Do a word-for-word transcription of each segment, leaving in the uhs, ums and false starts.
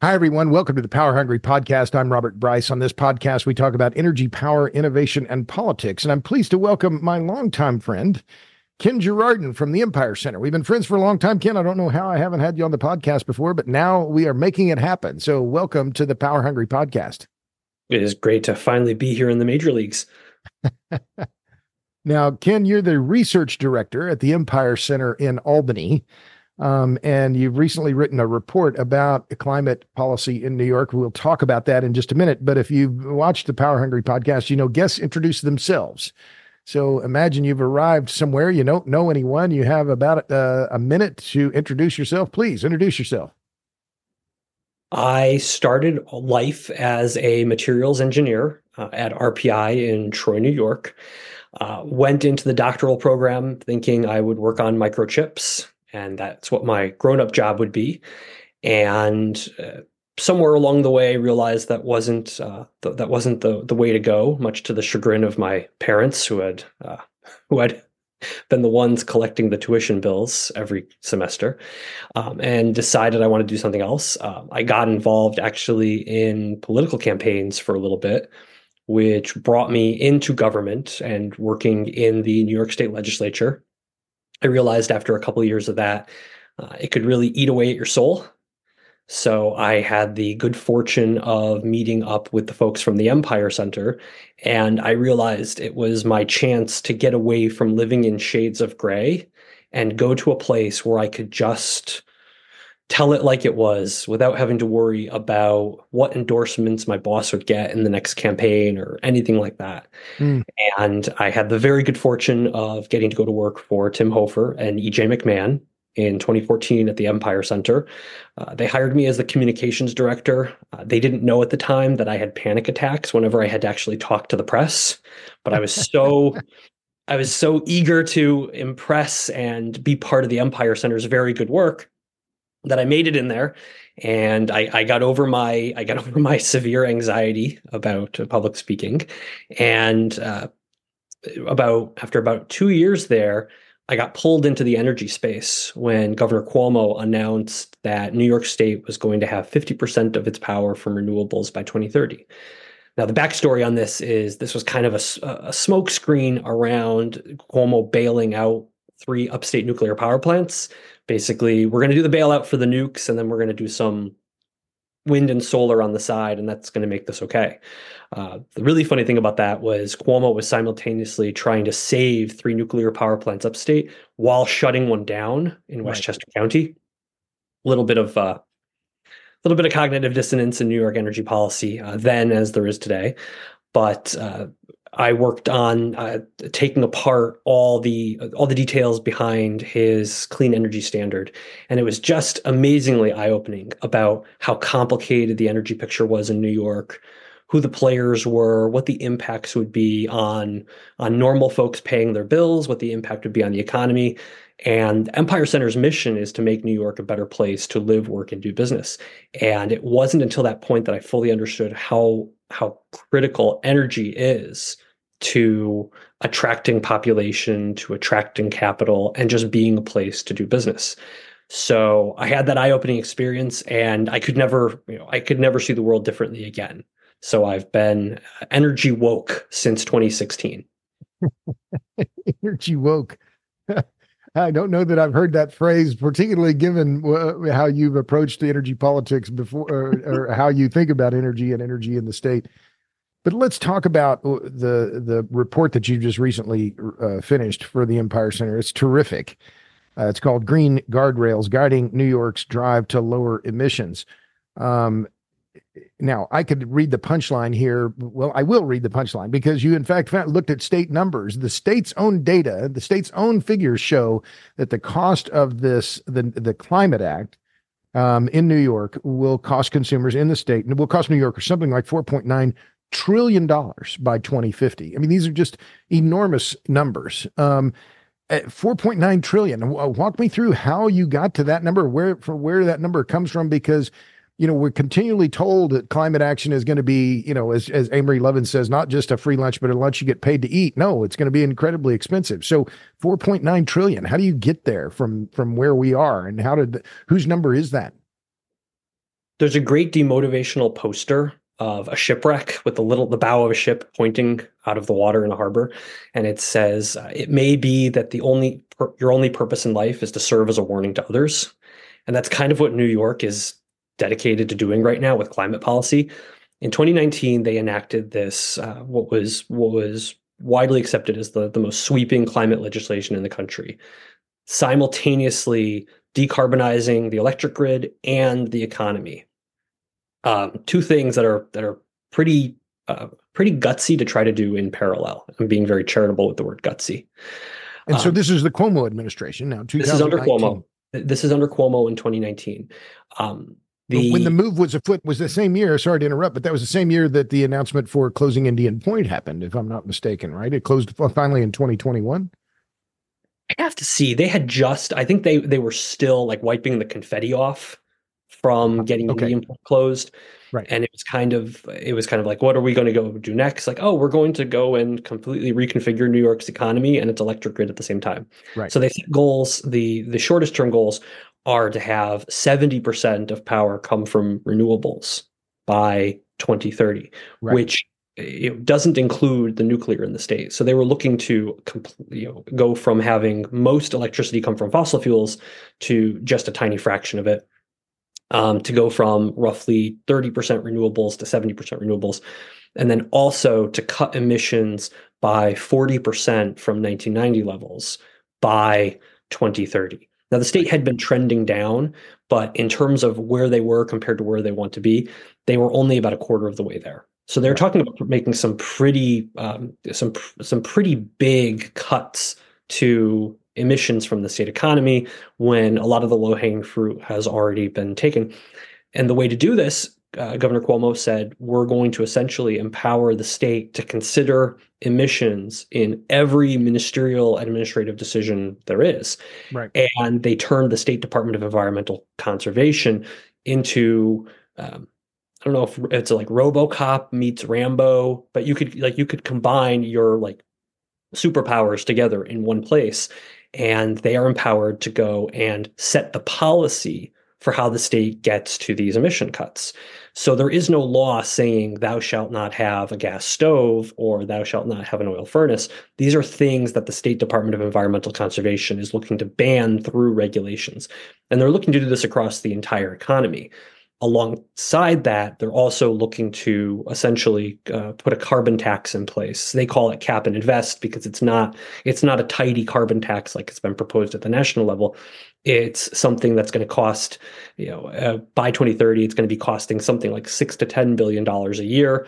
Hi, everyone. Welcome to the Power Hungry Podcast. I'm Robert Bryce. On this podcast, we talk about energy, power, innovation, and politics. And I'm pleased to welcome my longtime friend, Ken Girardin from the Empire Center. We've been friends for a long time, Ken. I don't know how I haven't had you on the podcast before, but now we are making it happen. So welcome to the Power Hungry Podcast. It is great to finally be here in the major leagues. Now, Ken, you're the research director at the Empire Center in Albany. Um, and you've recently written a report about climate policy in New York. We'll talk about that in just a minute. But if you've watched the Power Hungry Podcast, you know, guests introduce themselves. So imagine you've arrived somewhere, you don't know anyone, you have about uh, a minute to introduce yourself. Please introduce yourself. I started life as a materials engineer uh, at R P I in Troy, New York. Uh, went into the doctoral program thinking I would work on microchips, and that's what my grown-up job would be. And uh, somewhere along the way, realized that wasn't uh, th- that wasn't the the way to go. Much to the chagrin of my parents, who had uh, who had been the ones collecting the tuition bills every semester, um, and decided I want to do something else. Um, I got involved actually in political campaigns for a little bit, which brought me into government and working in the New York State Legislature. I realized after a couple of years of that, uh, it could really eat away at your soul. So I had the good fortune of meeting up with the folks from the Empire Center, and I realized it was my chance to get away from living in shades of gray and go to a place where I could just tell it like it was without having to worry about what endorsements my boss would get in the next campaign or anything like that. Mm. And I had the very good fortune of getting to go to work for Tim Hofer and E J McMahon in twenty fourteen at the Empire Center. Uh, they hired me as the communications director. Uh, they didn't know at the time that I had panic attacks whenever I had to actually talk to the press, but I was so I was so eager to impress and be part of the Empire Center's very good work that I made it in there. And I, I got over my I got over my severe anxiety about uh, public speaking. And uh, about after about two years there, I got pulled into the energy space when Governor Cuomo announced that New York State was going to have fifty percent of its power from renewables by twenty thirty. Now, the backstory on this is this was kind of a, a smokescreen around Cuomo bailing out three upstate nuclear power plants. Basically, we're going to do the bailout for the nukes, and then we're going to do some wind and solar on the side, and that's going to make this okay. Uh, the really funny thing about that was Cuomo was simultaneously trying to save three nuclear power plants upstate while shutting one down in right. Westchester County. A little bit of uh, little bit of cognitive dissonance in New York energy policy uh, then as there is today. But uh, I worked on uh, taking apart all the all the details behind his clean energy standard. And it was just amazingly eye-opening about how complicated the energy picture was in New York, who the players were, what the impacts would be on, on normal folks paying their bills, what the impact would be on the economy. And Empire Center's mission is to make New York a better place to live, work, and do business. And it wasn't until that point that I fully understood how how critical energy is to attracting population, to attracting capital, and just being a place to do business. So I had that eye-opening experience, and I could never, you know, I could never see the world differently again. So I've been energy woke since twenty sixteen. Energy woke. I don't know that I've heard that phrase, particularly given uh, how you've approached the energy politics before, or, or how you think about energy and energy in the state. But let's talk about the the report that you just recently uh, finished for the Empire Center. It's terrific. Uh, it's called Green Guardrails, Guiding New York's Drive to Lower Emissions. Um, Now, I could read the punchline here. Well, I will read the punchline because you, in fact, found, looked at state numbers. The state's own data, the state's own figures show that the cost of this, the, the Climate Act um, in New York will cost consumers in the state, and it will cost New Yorkers something like four point nine trillion dollars by twenty fifty. I mean, these are just enormous numbers. Um, at four point nine trillion. Walk me through how you got to that number, where, for where that number comes from, because you know, we're continually told that climate action is going to be, you know, as, as Amory Lovins says, not just a free lunch, but a lunch you get paid to eat. No, it's going to be incredibly expensive. So four point nine trillion, how do you get there from, from where we are, and how did, whose number is that? There's a great demotivational poster of a shipwreck with the little the bow of a ship pointing out of the water in a harbor, and it says, uh, "It may be that the only pur- your only purpose in life is to serve as a warning to others," and that's kind of what New York is dedicated to doing right now with climate policy. In twenty nineteen, they enacted this uh, what was what was widely accepted as the the most sweeping climate legislation in the country, simultaneously decarbonizing the electric grid and the economy. Um, two things that are that are pretty uh, pretty gutsy to try to do in parallel. I'm being very charitable with the word gutsy. And so Um, this is the Cuomo administration now. this is under twenty nineteen. Cuomo. This is under Cuomo in twenty nineteen. Um, But when the the move was afoot, was the same year. Sorry to interrupt, but that was the same year that the announcement for closing Indian Point happened, if I'm not mistaken, right? It closed finally in twenty twenty-one. I have to see. They had just. I think they they were still like wiping the confetti off from getting Okay. Indian Point closed. Right. And it was kind of it was kind of like, what are we going to go do next? Like, oh, we're going to go and completely reconfigure New York's economy and its electric grid at the same time. Right. So they set goals. The the shortest term goals are to have seventy percent of power come from renewables by twenty thirty, Right. which it doesn't include the nuclear in the state. So they were looking to completely, you know, go from having most electricity come from fossil fuels to just a tiny fraction of it. Um, to go from roughly thirty percent renewables to seventy percent renewables, and then also to cut emissions by forty percent from nineteen ninety levels by twenty thirty. Now, the state had been trending down, but in terms of where they were compared to where they want to be, they were only about a quarter of the way there. So they're talking about making some pretty um, some some pretty big cuts to emissions from the state economy when a lot of the low-hanging fruit has already been taken. And the way to do this, uh, Governor Cuomo said, we're going to essentially empower the state to consider emissions in every ministerial administrative decision there is. Right. And they turned the State Department of Environmental Conservation into um, I don't know if it's like RoboCop meets Rambo, but you could like you could combine your like superpowers together in one place, and they are empowered to go and set the policy for how the state gets to these emission cuts. So there is no law saying thou shalt not have a gas stove or thou shalt not have an oil furnace. These are things that the State Department of Environmental Conservation is looking to ban through regulations. And they're looking to do this across the entire economy. Alongside that, they're also looking to essentially uh, put a carbon tax in place. They call it cap and invest because it's not it's not a tidy carbon tax like it's been proposed at the national level. It's something that's going to cost, you know, uh, by twenty thirty, it's going to be costing something like six to ten billion dollars a year.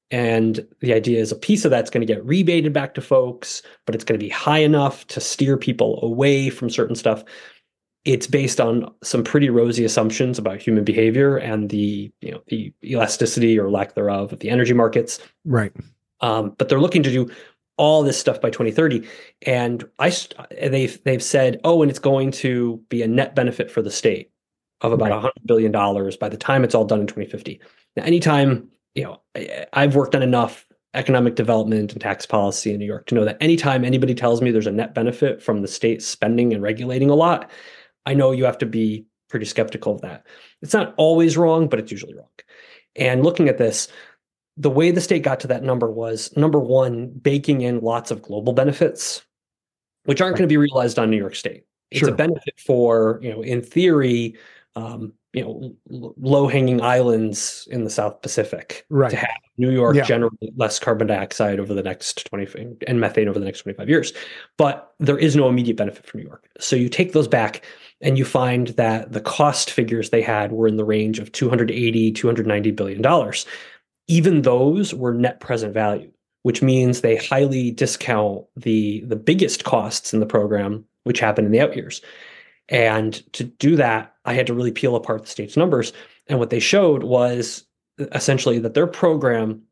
And the idea is a piece of that's going to get rebated back to folks, but it's going to be high enough to steer people away from certain stuff. It's based on some pretty rosy assumptions about human behavior and the, you know, the elasticity or lack thereof of the energy markets. Right. Um, but they're looking to do all this stuff by twenty thirty, and I they've they've said, oh, and it's going to be a net benefit for the state of about Right. one hundred billion dollars by the time it's all done in twenty fifty. Now, anytime, you know, I, I've worked on enough economic development and tax policy in New York to know that anytime anybody tells me there's a net benefit from the state spending and regulating a lot, I know you have to be pretty skeptical of that. It's not always wrong, but it's usually wrong. And looking at this, the way the state got to that number was, number one, baking in lots of global benefits, which aren't Right. going to be realized on New York State. It's Sure. a benefit for, you know, in theory, um, you know, l- low-hanging islands in the South Pacific Right. to have New York Yeah. generate less carbon dioxide over the next twenty and methane over the next twenty-five years. But there is no immediate benefit for New York. So you take those back and you find that the cost figures they had were in the range of two hundred eighty, two hundred ninety billion dollars. Even those were net present value, which means they highly discount the the biggest costs in the program, which happen in the out years. And to do that, I had to really peel apart the state's numbers. And what they showed was essentially that their program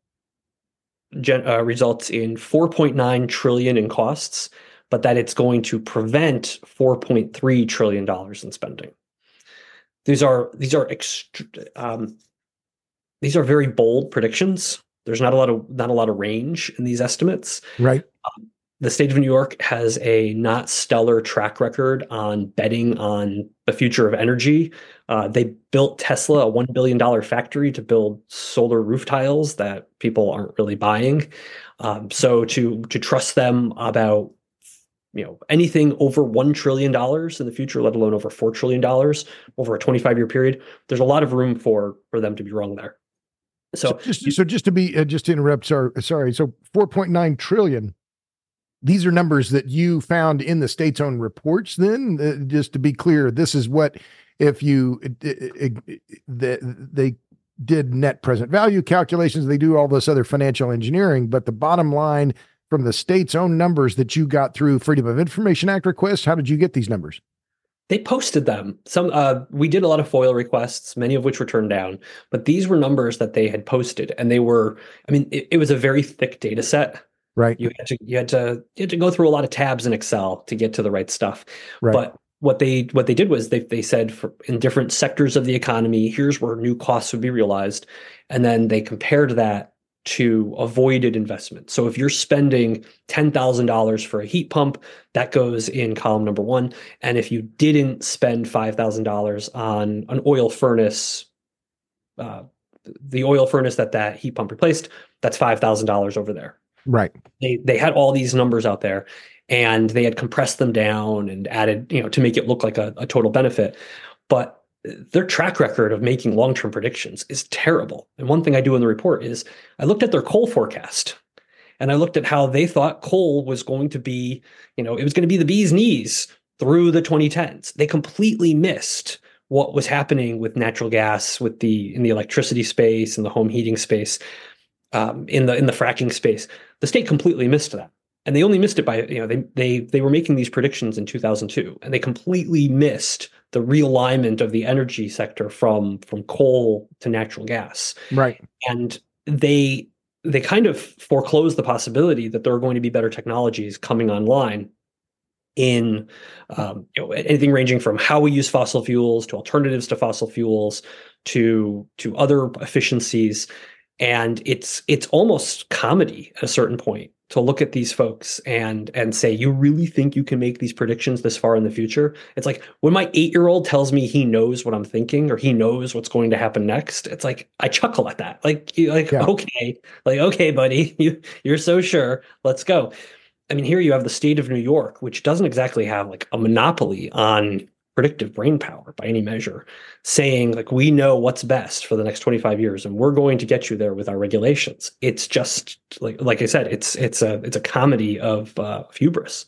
gen, uh, results in four point nine trillion dollars in costs, but that it's going to prevent four point three trillion dollars in spending. These are these are ext- um, these are very bold predictions. There's not a lot of not a lot of range in these estimates. Right. the state of New York has a not stellar track record on betting on the future of energy. Uh, they built Tesla, a one billion dollars factory to build solar roof tiles that people aren't really buying. Um, so to to trust them about you know anything over one trillion dollars in the future, let alone over four trillion dollars over a twenty-five year period, there's a lot of room for for them to be wrong there. So, So, just you, so just to be uh, just to interrupt, sorry, sorry. So four point nine trillion. These are numbers that you found in the state's own reports. Then, uh, just to be clear, this is what if you uh, uh, they did net present value calculations. They do all this other financial engineering, but the bottom line from the state's own numbers that you got through Freedom of Information Act requests. How did you get these numbers? They posted them. Some uh, we did a lot of FOIL requests, many of which were turned down. But these were numbers that they had posted, and they were. I mean, it, it was a very thick data set. Right. You had to you had to you had to go through a lot of tabs in Excel to get to the right stuff. Right. But what they what they did was they they said for in different sectors of the economy, here's where new costs would be realized, and then they compared that to avoided investment. So if you're spending ten thousand dollars for a heat pump, that goes in column number one. And if you didn't spend five thousand dollars on an oil furnace, uh, the oil furnace that that heat pump replaced, that's five thousand dollars over there. Right. They they had all these numbers out there, and they had compressed them down and added, you know, to make it look like a, a total benefit. But their track record of making long-term predictions is terrible. And one thing I do in the report is I looked at their coal forecast, and I looked at how they thought coal was going to be, you know, it was going to be the bee's knees through the twenty tens. They completely missed what was happening with natural gas, with the in the electricity space and the home heating space, um, in the in the fracking space. The state completely missed that. And they only missed it by, you know, they they they were making these predictions in two thousand two, and they completely missed the realignment of the energy sector from from coal to natural gas. Right. And they they kind of foreclosed the possibility that there are going to be better technologies coming online in um, you know, anything ranging from how we use fossil fuels to alternatives to fossil fuels to to other efficiencies. And it's it's almost comedy at a certain point to look at these folks and and say, you really think you can make these predictions this far in the future? It's like when my eight-year-old tells me he knows what I'm thinking or he knows what's going to happen next, it's like I chuckle at that. Like, like yeah. okay, like okay, buddy, you you're so sure. Let's go. I mean, here you have the state of New York, which doesn't exactly have like a monopoly on predictive brain power by any measure, saying like, we know what's best for the next twenty-five years, and we're going to get you there with our regulations. It's just like, like I said, it's, it's a, it's a comedy of, uh, of hubris.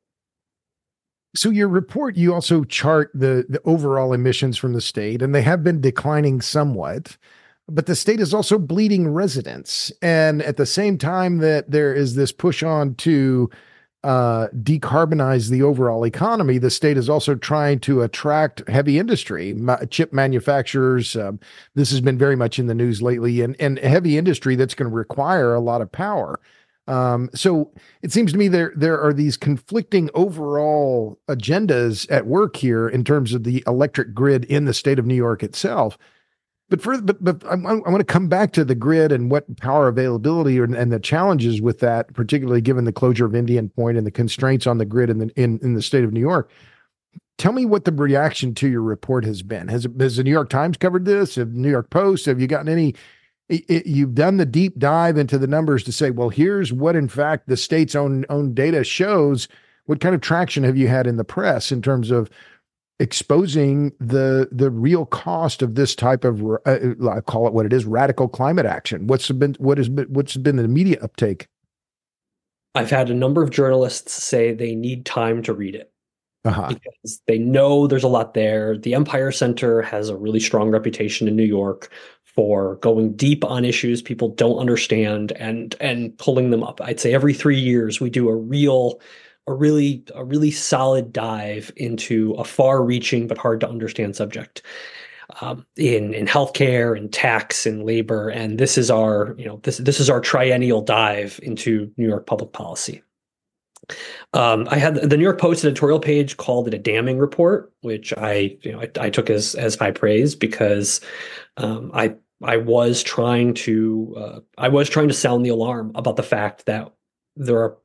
So your report, you also chart the, the overall emissions from the state, and they have been declining somewhat, but the state is also bleeding residents. And at the same time that there is this push on to uh, decarbonize the overall economy, the state is also trying to attract heavy industry, ma- chip manufacturers. Um, this has been very much in the news lately, and, and heavy industry that's going to require a lot of power. Um, so it seems to me there, there are these conflicting overall agendas at work here in terms of the electric grid in the state of New York itself. But for, but, but I, I want to come back to the grid and what power availability and, and the challenges with that, particularly given the closure of Indian Point and the constraints on the grid in the, in, in the state of New York. Tell me what the reaction to your report has been. Has, it, has the New York Times covered this? Have the New York Post? Have you gotten any, it, it, you've done the deep dive into the numbers to say, well, here's what in fact the state's own, own data shows. What kind of traction have you had in the press in terms of exposing the the real cost of this type of, uh, I call it what it is, radical climate action? What's been what has been what's been the media uptake? I've had a number of journalists say they need time to read it uh-huh. because they know there's a lot there. The Empire Center has a really strong reputation in New York for going deep on issues people don't understand and and pulling them up. I'd say every three years we do a real a really a really solid dive into a far-reaching but hard to understand subject um, in in healthcare and tax and labor. And this is our you know this this is our triennial dive into New York public policy. Um, I had the New York Post editorial page called it a damning report, which I you know I, I took as as high praise because um, I I was trying to uh, I was trying to sound the alarm about the fact that there are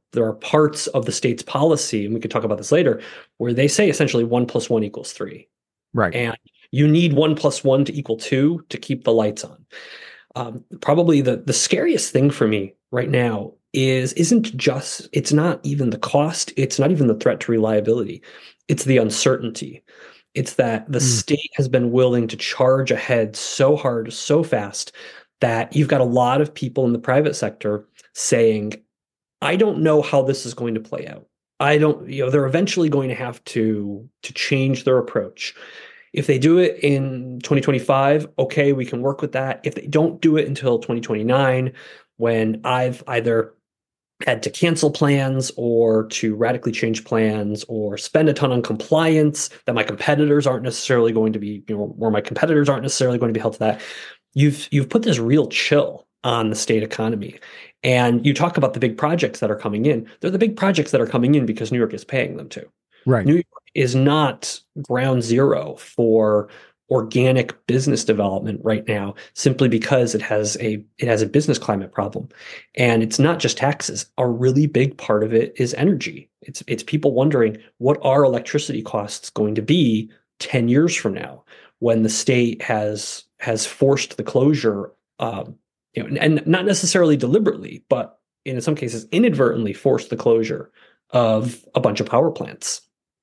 there are parts of the state's policy, and we could talk about this later, where they say essentially one plus one equals three. Right. And you need one plus one to equal two to keep the lights on. Um, probably the, the scariest thing for me right now is, isn't just, it's not even the cost, it's not even the threat to reliability, it's the uncertainty. It's that the mm. state has been willing to charge ahead so hard, so fast, that you've got a lot of people in the private sector saying, I don't know how this is going to play out. I don't, you know, they're eventually going to have to, to change their approach. If they do it in twenty twenty-five, okay, we can work with that. If they don't do it until twenty twenty-nine, when I've either had to cancel plans or to radically change plans or spend a ton on compliance that my competitors aren't necessarily going to be, you know, or my competitors aren't necessarily going to be held to that, you've you've put this real chill on the state economy. And you talk about the big projects that are coming in. They're the big projects that are coming in because New York is paying them to. Right. New York is not ground zero for organic business development right now, simply because it has a it has a business climate problem. And it's not just taxes. A really big part of it is energy. It's it's people wondering, what are electricity costs going to be ten years from now, when the state has has forced the closure, um, you know, and not necessarily deliberately, but in some cases inadvertently forced the closure of a bunch of power plants.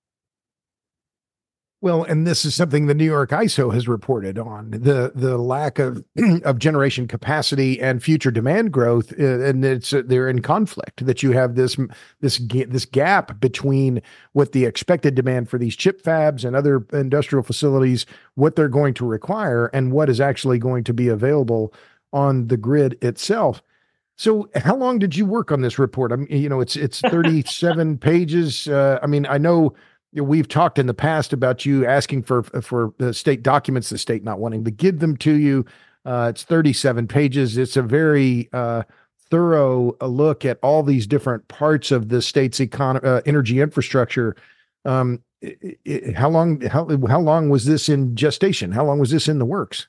Well, and this is something the New York I S O has reported on, the the lack of of generation capacity and future demand growth, and it's uh, they're in conflict. That you have this this this gap between what the expected demand for these chip fabs and other industrial facilities, what they're going to require, and what is actually going to be available on the grid itself. So, how long did you work on this report? I mean, you know, it's it's thirty-seven pages. Uh, I mean, I know. We've talked in the past about you asking for for the state documents, the state not wanting to give them to you. Uh, it's thirty-seven pages. It's a very uh, thorough look at all these different parts of the state's econ- uh, energy infrastructure. Um, it, it, how long? How how long was this in gestation? How long was this in the works?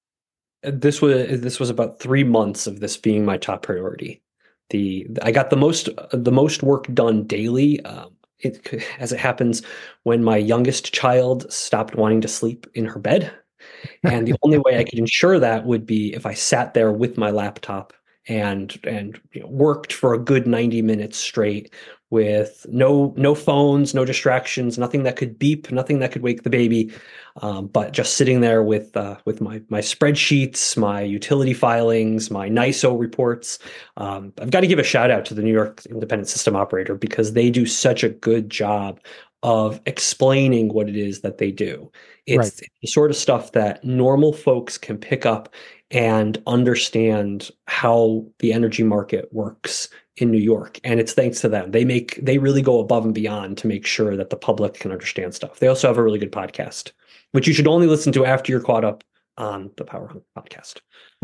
This was this was about three months of this being my top priority. The I got the most the most work done daily. Um, It, as it happens, when my youngest child stopped wanting to sleep in her bed. And the only way I could ensure that would be if I sat there with my laptop and and you know, worked for a good ninety minutes straight with no no phones, no distractions, nothing that could beep, nothing that could wake the baby, um, but just sitting there with uh, with my my spreadsheets, my utility filings, my N Y S O reports. Um, I've got to give a shout out to the New York Independent System Operator, because they do such a good job of explaining what it is that they do. It's Right. the sort of stuff that normal folks can pick up and understand how the energy market works in New York. And it's thanks to them. They make they really go above and beyond to make sure that the public can understand stuff. They also have a really good podcast, which you should only listen to after you're caught up on the Power Hungry podcast.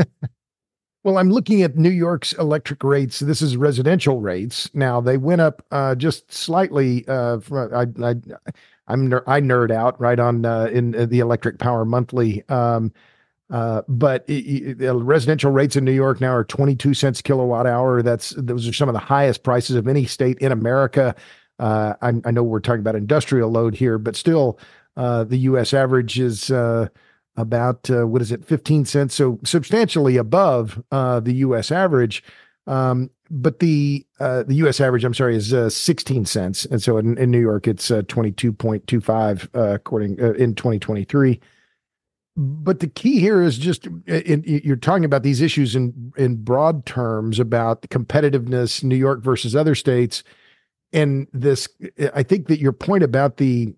Well, I'm looking at New York's electric rates. This is residential rates. Now they went up uh, just slightly. Uh, from, I, I, I'm ner- I nerd out right on uh, in uh, the Electric Power Monthly. Um, uh, but it, it, residential rates in New York now are twenty-two cents kilowatt hour. That's those are some of the highest prices of any state in America. Uh, I, I know we're talking about industrial load here, but still, uh, the U S average is. Uh, about, uh, what is it, fifteen cents. So substantially above uh, the U S average. Um, but the uh, the U S average, I'm sorry, is uh, sixteen cents. And so in, in New York, it's uh, twenty-two point two five uh, according uh, in twenty twenty-three. But the key here is just in, in, you're talking about these issues in, in broad terms about competitiveness, New York versus other states. And this, I think that your point about the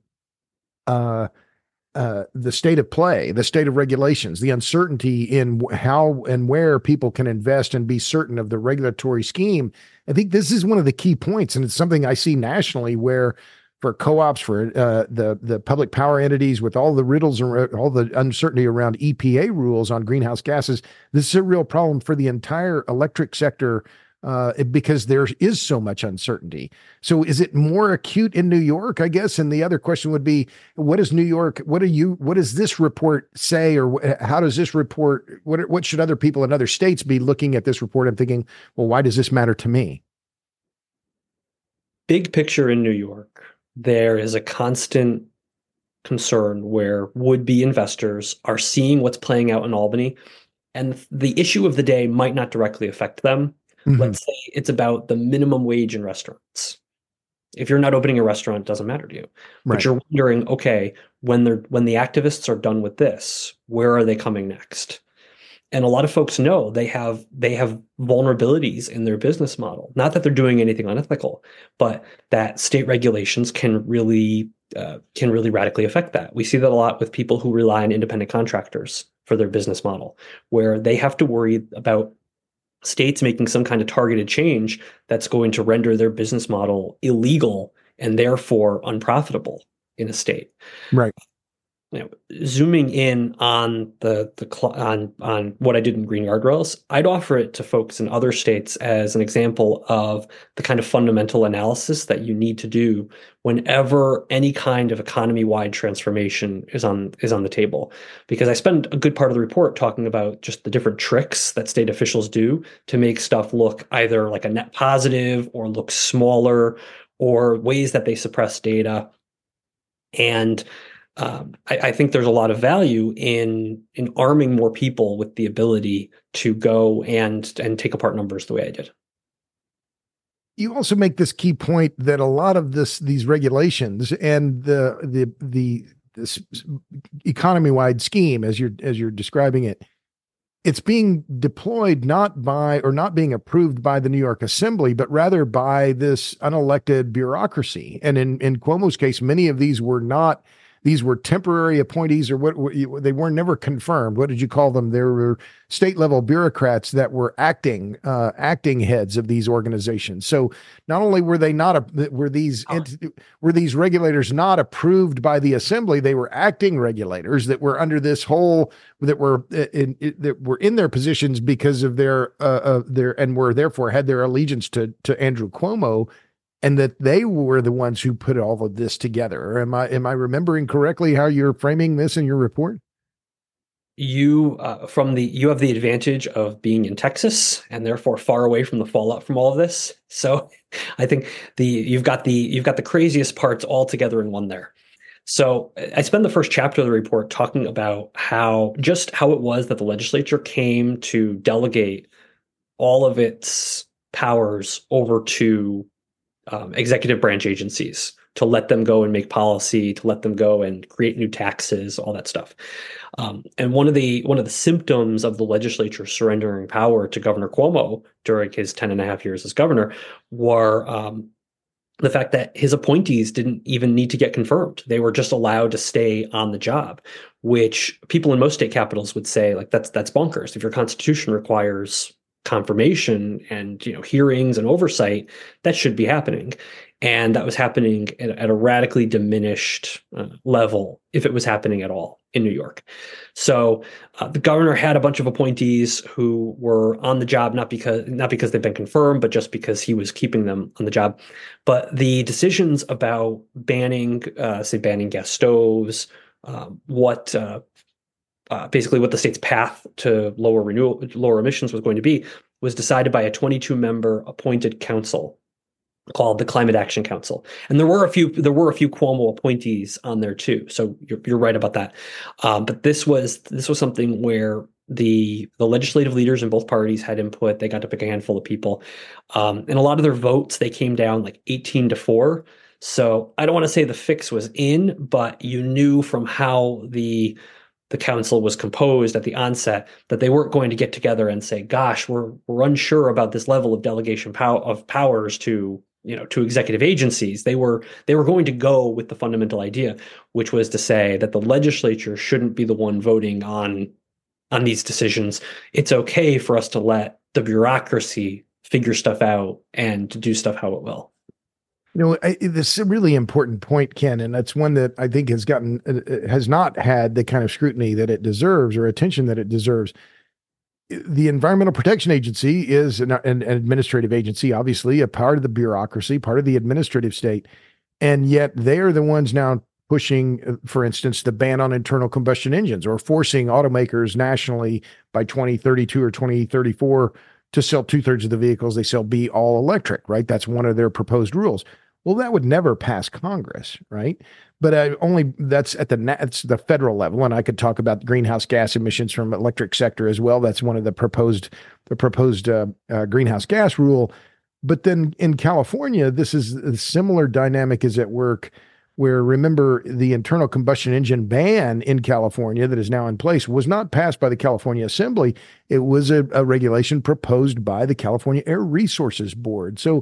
uh, Uh, the state of play, the state of regulations, the uncertainty in how and where people can invest and be certain of the regulatory scheme. I think this is one of the key points, and it's something I see nationally where for co-ops, for uh, the, the public power entities with all the riddles and all the uncertainty around E P A rules on greenhouse gases, this is a real problem for the entire electric sector uh, because there is so much uncertainty. So is it more acute in New York, I guess? And the other question would be, what is New York, what do you, what does this report say, or how does this report, what, what should other people in other states be looking at this report and thinking, well, why does this matter to me? big picture in New York, there is a constant concern where would-be investors are seeing what's playing out in Albany, and the issue of the day might not directly affect them. Mm-hmm. Let's say it's about the minimum wage in restaurants. If you're not opening a restaurant, it doesn't matter to you. Right. But you're wondering, okay, when they're when the activists are done with this, where are they coming next? And a lot of folks know they have they have vulnerabilities in their business model. Not that they're doing anything unethical, but that state regulations can really uh, can really radically affect that. We see that a lot with people who rely on independent contractors for their business model, where they have to worry about states making some kind of targeted change that's going to render their business model illegal and therefore unprofitable in a state. Right. You know, zooming in on the the on on what I did in green guardrails, I'd offer it to folks in other states as an example of the kind of fundamental analysis that you need to do whenever any kind of economy-wide transformation is on is on the table. Because I spend a good part of the report talking about just the different tricks that state officials do to make stuff look either like a net positive or look smaller, or ways that they suppress data. And Um, I, I think there's a lot of value in in arming more people with the ability to go and and take apart numbers the way I did. You also make this key point that a lot of this these regulations and the the the this economy-wide scheme, as you're as you're describing it, it's being deployed not by or not being approved by the New York Assembly, but rather by this unelected bureaucracy. And in in Cuomo's case, many of these were not. These were temporary appointees, or what, what they were never confirmed. What did you call them? There were state level bureaucrats that were acting, uh, acting heads of these organizations. So not only were they not, a, were these, oh. ent- were these regulators not approved by the assembly, they were acting regulators that were under this whole, that were in, in that were in their positions because of their, uh, uh, their, and were therefore had their allegiance to, to Andrew Cuomo. And that they were the ones who put all of this together. Am I am I remembering correctly how you're framing this in your report? You uh, from the you have the advantage of being in Texas and therefore far away from the fallout from all of this. So I think the you've got the you've got the craziest parts all together in one there. So I spend the first chapter of the report talking about how just how it was that the legislature came to delegate all of its powers over to Um, executive branch agencies, to let them go and make policy, to let them go and create new taxes, all that stuff. Um, and one of the one of the symptoms of the legislature surrendering power to Governor Cuomo during his ten and a half years as governor were um, the fact that his appointees didn't even need to get confirmed. They were just allowed to stay on the job, which people in most state capitals would say, like, that's that's bonkers. If your constitution requires confirmation and, you know, hearings and oversight, that should be happening. And that was happening at, at a radically diminished uh, level, if it was happening at all in New York. So uh, the governor had a bunch of appointees who were on the job, not because not because they've been confirmed, but just because he was keeping them on the job. But the decisions about banning, uh, say, banning gas stoves, um, what uh, Uh, basically what the state's path to lower renewal, lower emissions was going to be, was decided by a twenty-two member appointed council called the Climate Action Council. And there were a few, there were a few Cuomo appointees on there too. So you're, you're right about that. Um, but this was, this was something where the, the legislative leaders in both parties had input. They got to pick a handful of people. Um, and a lot of their votes, they came down like eighteen to four. So I don't want to say the fix was in, but you knew from how the, the council was composed at the onset that they weren't going to get together and say, gosh, we're we're unsure about this level of delegation pow- of powers to, you know, to executive agencies. They were they were going to go with the fundamental idea, which was to say that the legislature shouldn't be the one voting on on these decisions. It's okay for us to let the bureaucracy figure stuff out and to do stuff how it will. You know, I, this is a really important point, Ken, and that's one that I think has gotten, uh, has not had the kind of scrutiny that it deserves or attention that it deserves. The Environmental Protection Agency is an, an administrative agency, obviously a part of the bureaucracy, part of the administrative state, and yet they are the ones now pushing, for instance, the ban on internal combustion engines, or forcing automakers nationally by twenty thirty-two or twenty thirty-four to sell two thirds of the vehicles they sell be all electric, right? That's one of their proposed rules. Well, that would never pass Congress, right? But uh, only that's at the that's the federal level, and I could talk about greenhouse gas emissions from electric sector as well. That's one of the proposed the proposed uh, uh, greenhouse gas rule. But then in California, this is a similar dynamic is at work, where remember the internal combustion engine ban in California that is now in place was not passed by the California Assembly. It was a, a regulation proposed by the California Air Resources Board. So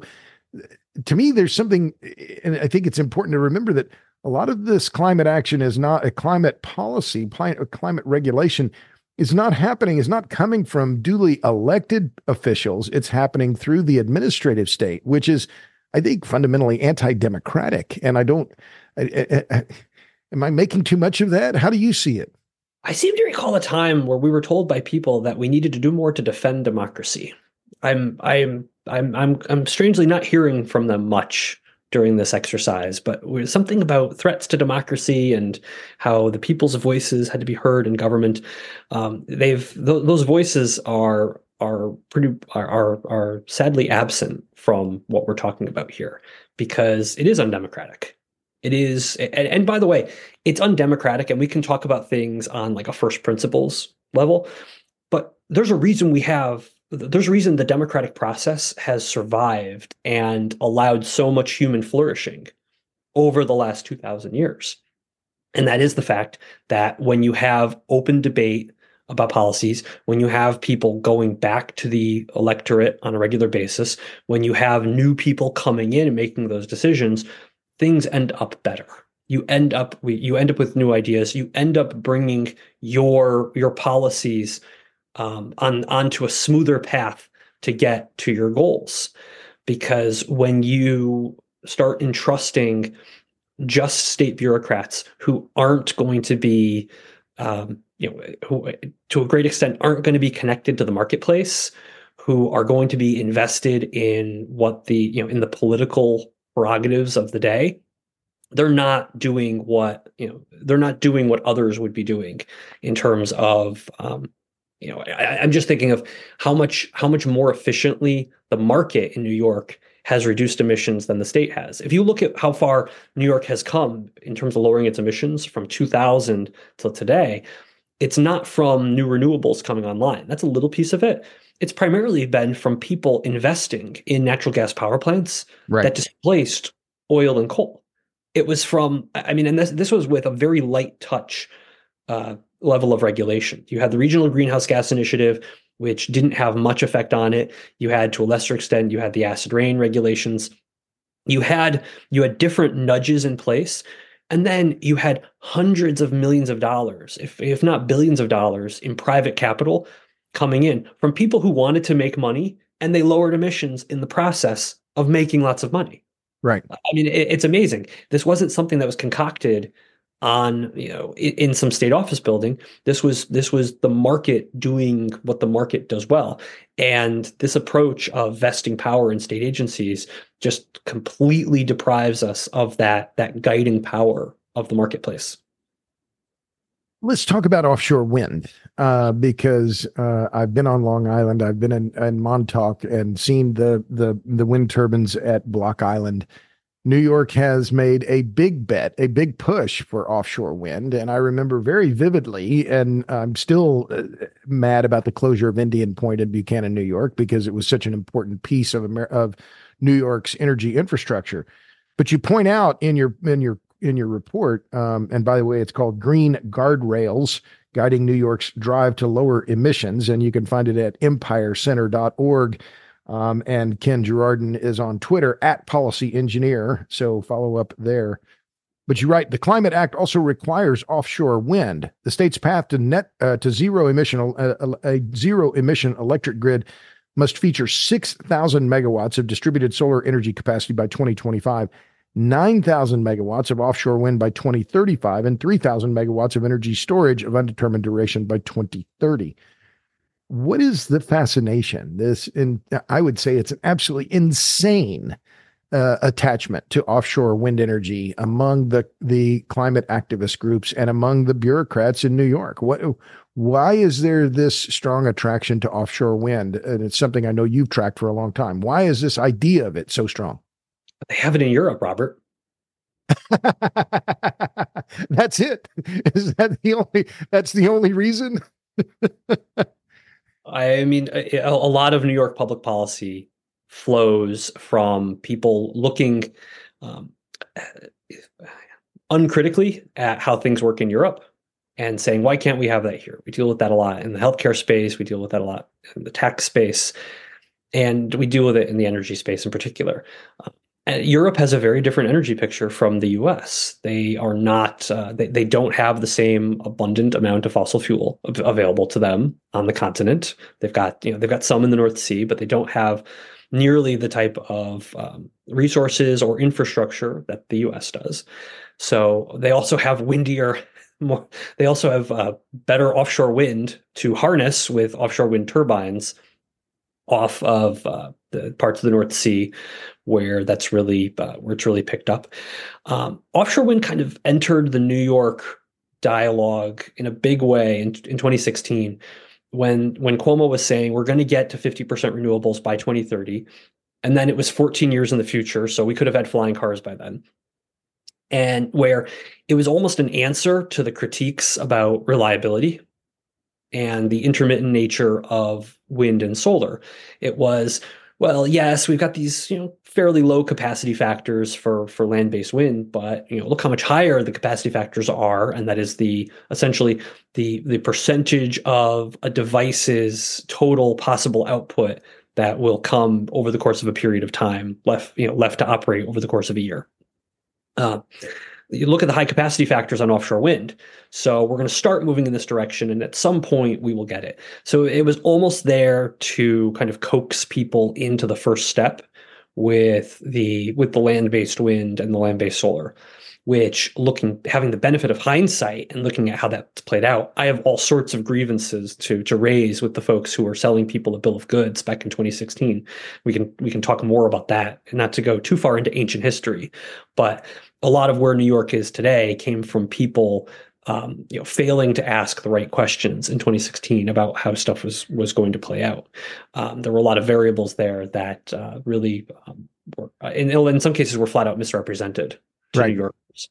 to me, there's something, and I think it's important to remember that a lot of this climate action is not a climate policy, climate regulation is not happening, is not coming from duly elected officials. It's happening through the administrative state, which is, I think, fundamentally anti-democratic. And I don't, I, I, I, am I making too much of that? How do you see it? I seem to recall a time where we were told by people that we needed to do more to defend democracy. I'm, I'm, I'm, I'm, I'm strangely not hearing from them much during this exercise, but something about threats to democracy and how the people's voices had to be heard in government. Um, they've th- those voices are are pretty are, are are sadly absent from what we're talking about here, because it is undemocratic. It is, and, and by the way, it's undemocratic, and we can talk about things on like a first principles level, but there's a reason we have. There's a reason the democratic process has survived and allowed so much human flourishing over the last two thousand years. And that is the fact that when you have open debate about policies, when you have people going back to the electorate on a regular basis, when you have new people coming in and making those decisions, things end up better. You end up you end up with new ideas. You end up bringing your your policies Um, on onto a smoother path to get to your goals. Because when you start entrusting just state bureaucrats who aren't going to be, um, you know, who to a great extent aren't going to be connected to the marketplace, who are going to be invested in what the, you know, in the political prerogatives of the day, they're not doing what, you know, they're not doing what others would be doing in terms of, um, You know, I, I'm just thinking of how much how much more efficiently the market in New York has reduced emissions than the state has. If you look at how far New York has come in terms of lowering its emissions from two thousand till today, it's not from new renewables coming online. That's a little piece of it. It's primarily been from people investing in natural gas power plants Right. that displaced oil and coal. It was from, I mean, and this this was with a very light touch uh, level of regulation. You had the Regional Greenhouse Gas Initiative, which didn't have much effect on it. You had, to a lesser extent, you had the acid rain regulations. You had you had different nudges in place, and then you had hundreds of millions of dollars, if if not billions of dollars, in private capital coming in from people who wanted to make money, and they lowered emissions in the process of making lots of money. Right. I mean, it, it's amazing. This wasn't something that was concocted on, you know, in, in some state office building. This was this was the market doing what the market does well. And this approach of vesting power in state agencies just completely deprives us of that that guiding power of the marketplace. Let's talk about offshore wind, uh, because uh, I've been on Long Island. I've been in, in Montauk and seen the the the wind turbines at Block Island. New York has made a big bet, a big push for offshore wind. And I remember very vividly, and I'm still uh, mad about the closure of Indian Point in Buchanan, New York, because it was such an important piece of Amer- of New York's energy infrastructure. But you point out in your in your in your report, um, and by the way, it's called Green Guardrails, Guiding New York's Drive to Lower Emissions, and you can find it at empire center dot org. Um, and Ken Girardin is on Twitter at Policy Engineer, so follow up there. But you write, the Climate Act also requires offshore wind. The state's path to net uh, to zero emission uh, a zero emission electric grid must feature six thousand megawatts of distributed solar energy capacity by twenty twenty-five, nine thousand megawatts of offshore wind by twenty thirty-five, and three thousand megawatts of energy storage of undetermined duration by twenty thirty. What is the fascination? This, and I would say it's an absolutely insane uh, attachment to offshore wind energy among the the climate activist groups and among the bureaucrats in New York. What? Why is there this strong attraction to offshore wind? And it's something I know you've tracked for a long time. Why is this idea of it so strong? They have it in Europe, Robert. That's it. Is that the only, that's the only reason? I mean, a, a lot of New York public policy flows from people looking um, uncritically at how things work in Europe and saying, why can't we have that here? We deal with that a lot in the healthcare space. We deal with that a lot in the tax space. And we deal with it in the energy space in particular. Uh, Europe has a very different energy picture from the U S. They are not, uh, they, they don't have the same abundant amount of fossil fuel available to them on the continent. They've got, you know, they've got some in the North Sea, but they don't have nearly the type of um, resources or infrastructure that the U S does. So they also have windier, more, they also have uh, better offshore wind to harness with offshore wind turbines off of uh, the parts of the North Sea where that's really uh, where it's really picked up. Um, offshore wind kind of entered the New York dialogue in a big way in, in twenty sixteen when when Cuomo was saying we're going to get to fifty percent renewables by twenty thirty, and then it was fourteen years in the future, so we could have had flying cars by then. And where it was almost an answer to the critiques about reliability and the intermittent nature of wind and solar. It was, well, yes, we've got these, you know, fairly low capacity factors for for land-based wind, but you know, look how much higher the capacity factors are, and that is the essentially the the percentage of a device's total possible output that will come over the course of a period of time, left you know left to operate over the course of a year. Uh, You look at the high capacity factors on offshore wind. So we're going to start moving in this direction, and at some point we will get it. So it was almost there to kind of coax people into the first step with the with the land-based wind and the land-based solar, which looking having the benefit of hindsight and looking at how that's played out, I have all sorts of grievances to to raise with the folks who were selling people a bill of goods back in twenty sixteen. We can we can talk more about that, and not to go too far into ancient history, but a lot of where New York is today came from people, um, you know, failing to ask the right questions in twenty sixteen about how stuff was was going to play out. Um, there were a lot of variables there that uh, really, um, were, in, in some cases, were flat out misrepresented to Right. New Yorkers.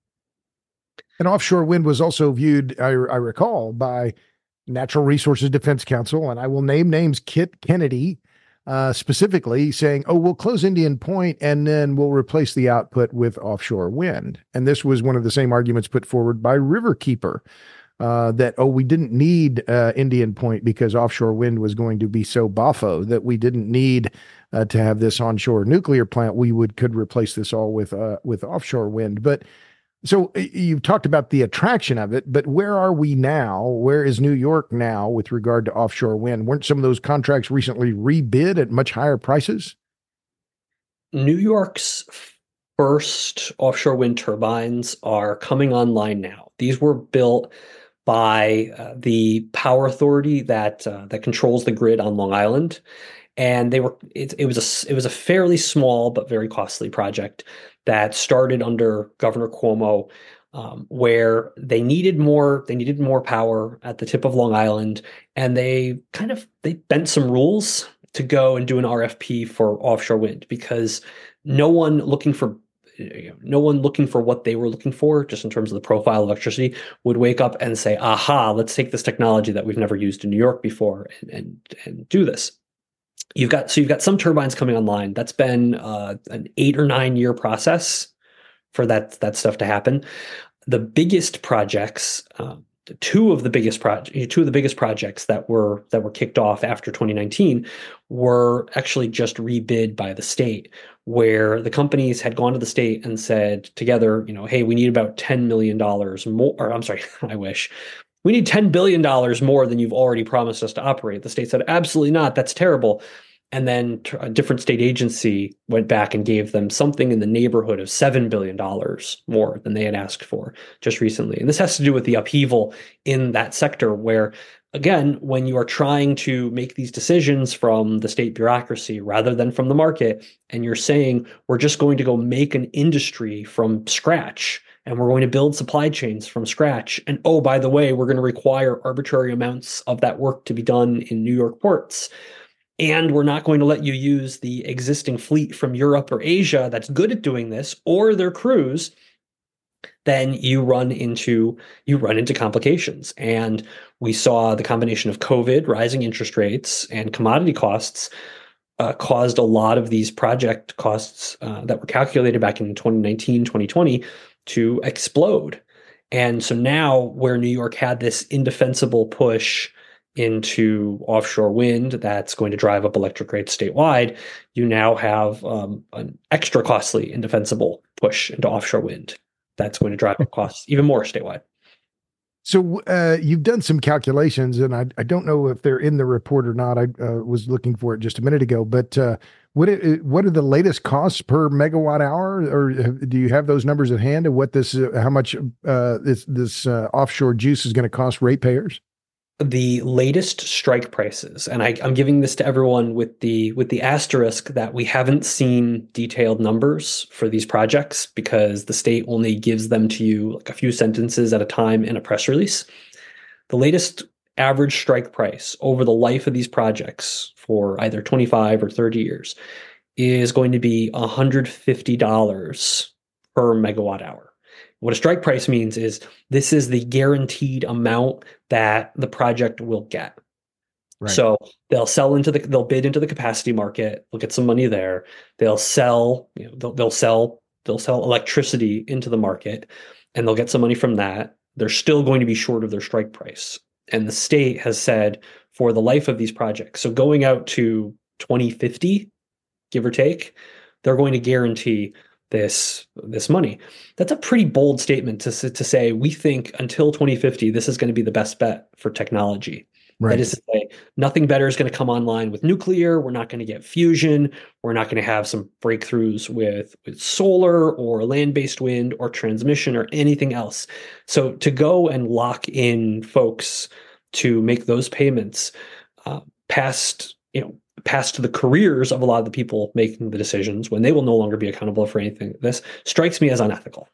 And offshore wind was also viewed, I, I recall, by Natural Resources Defense Council, and I will name names, Kit Kennedy, Uh, specifically saying, oh, we'll close Indian Point and then we'll replace the output with offshore wind. And this was one of the same arguments put forward by Riverkeeper, uh, that, oh, we didn't need uh, Indian Point because offshore wind was going to be so boffo that we didn't need uh, to have this onshore nuclear plant. We would could replace this all with uh, with offshore wind. But so you've talked about the attraction of it, but where are we now? Where is New York now with regard to offshore wind? Weren't some of those contracts recently rebid at much higher prices? New York's first offshore wind turbines are coming online now. These were built by uh, the power authority that uh, that controls the grid on Long Island, and they were it, it was a it was a fairly small but very costly project that started under Governor Cuomo, um, where they needed more they needed more power at the tip of Long Island, and they kind of they bent some rules to go and do an R F P for offshore wind because no one looking for you know, no one looking for what they were looking for, just in terms of the profile of electricity, would wake up and say, aha, let's take this technology that we've never used in New York before and and, and do this. You've got so you've got some turbines coming online. That's been uh, an eight or nine year process for that that stuff to happen. The biggest projects, uh, two of the biggest projects, two of the biggest projects that were that were kicked off after twenty nineteen were actually just rebid by the state, where the companies had gone to the state and said together, you know, hey, we need about ten million dollars more. Or I'm sorry, I wish. We need ten billion dollars more than you've already promised us to operate. The state said, absolutely not. That's terrible. And then a different state agency went back and gave them something in the neighborhood of seven billion dollars more than they had asked for just recently. And this has to do with the upheaval in that sector where, again, when you are trying to make these decisions from the state bureaucracy rather than from the market, and you're saying, we're just going to go make an industry from scratch, and we're going to build supply chains from scratch. And oh, by the way, we're going to require arbitrary amounts of that work to be done in New York ports. and we're not going to let you use the existing fleet from Europe or Asia that's good at doing this or their crews, then you run into you run into complications. And we saw the combination of COVID, rising interest rates, and commodity costs uh, caused a lot of these project costs uh, that were calculated back in twenty nineteen, twenty twenty to explode. And so now, where New York had this indefensible push into offshore wind that's going to drive up electric rates statewide, you now have um, an extra costly, indefensible push into offshore wind that's going to drive up costs even more statewide. So uh, you've done some calculations, and I, I don't know if they're in the report or not. I uh, was looking for it just a minute ago, but uh, what it, what are the latest costs per megawatt hour, or do you have those numbers at hand? And what this, uh, how much uh, this this uh, offshore juice is going to cost ratepayers? The latest strike prices, and I, I'm giving this to everyone with the with the asterisk that we haven't seen detailed numbers for these projects because the state only gives them to you like a few sentences at a time in a press release. The latest average strike price over the life of these projects for either twenty-five or thirty years is going to be one hundred fifty dollars per megawatt hour. What a strike price means is this is the guaranteed amount that the project will get. Right. So they'll sell into the, they'll bid into the capacity market. They'll get some money there. They'll sell, you know, they'll, they'll sell, they'll sell electricity into the market, and they'll get some money from that. They're still going to be short of their strike price. And the state has said for the life of these projects, so going out to twenty fifty, give or take, they're going to guarantee this this money. That's a pretty bold statement to to say we think until twenty fifty this is going to be the best bet for technology. Right. That is to say, nothing better is going to come online with nuclear. We're not going to get fusion. We're not going to have some breakthroughs with with solar or land-based wind or transmission or anything else. So to go and lock in folks to make those payments uh, past you know. past the careers of a lot of the people making the decisions when they will no longer be accountable for anything. This strikes me as unethical.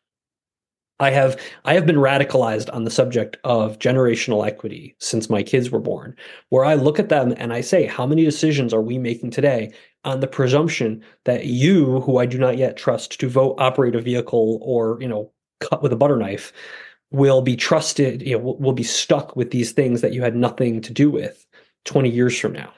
I have I have been radicalized on the subject of generational equity since my kids were born, where I look at them and I say, how many decisions are we making today on the presumption that you, who I do not yet trust to vote, operate a vehicle, or, you know, cut with a butter knife, will be trusted, you know, will, will be stuck with these things that you had nothing to do with twenty years from now.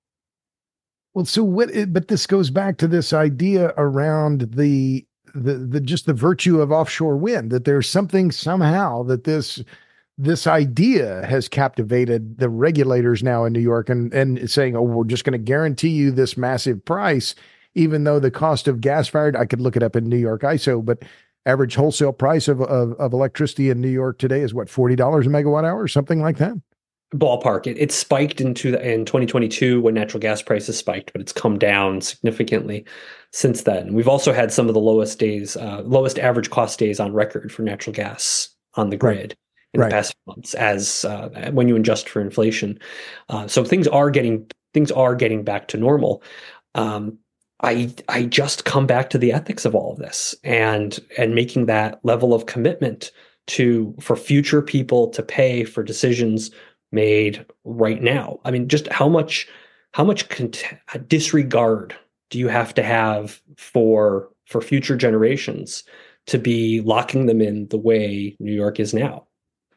Well, so what, but this goes back to this idea around the, the, the, just the virtue of offshore wind, that there's something somehow that this, this idea has captivated the regulators now in New York and, and saying, oh, we're just going to guarantee you this massive price, even though the cost of gas fired, I could look it up in New York I S O, but average wholesale price of, of, of electricity in New York today is what, forty dollars a megawatt hour or something like that? Ballpark. It, it spiked into the, in twenty twenty-two when natural gas prices spiked, but it's come down significantly since then. We've also had some of the lowest days, uh, lowest average cost days on record for natural gas on the grid right. in right. the past months, as uh, when you adjust for inflation. Uh, so things are getting things are getting back to normal. Um, I I just come back to the ethics of all of this and and making that level of commitment to for future people to pay for decisions made right now. I mean, just how much how much cont- disregard do you have to have for for future generations to be locking them in the way New York is now?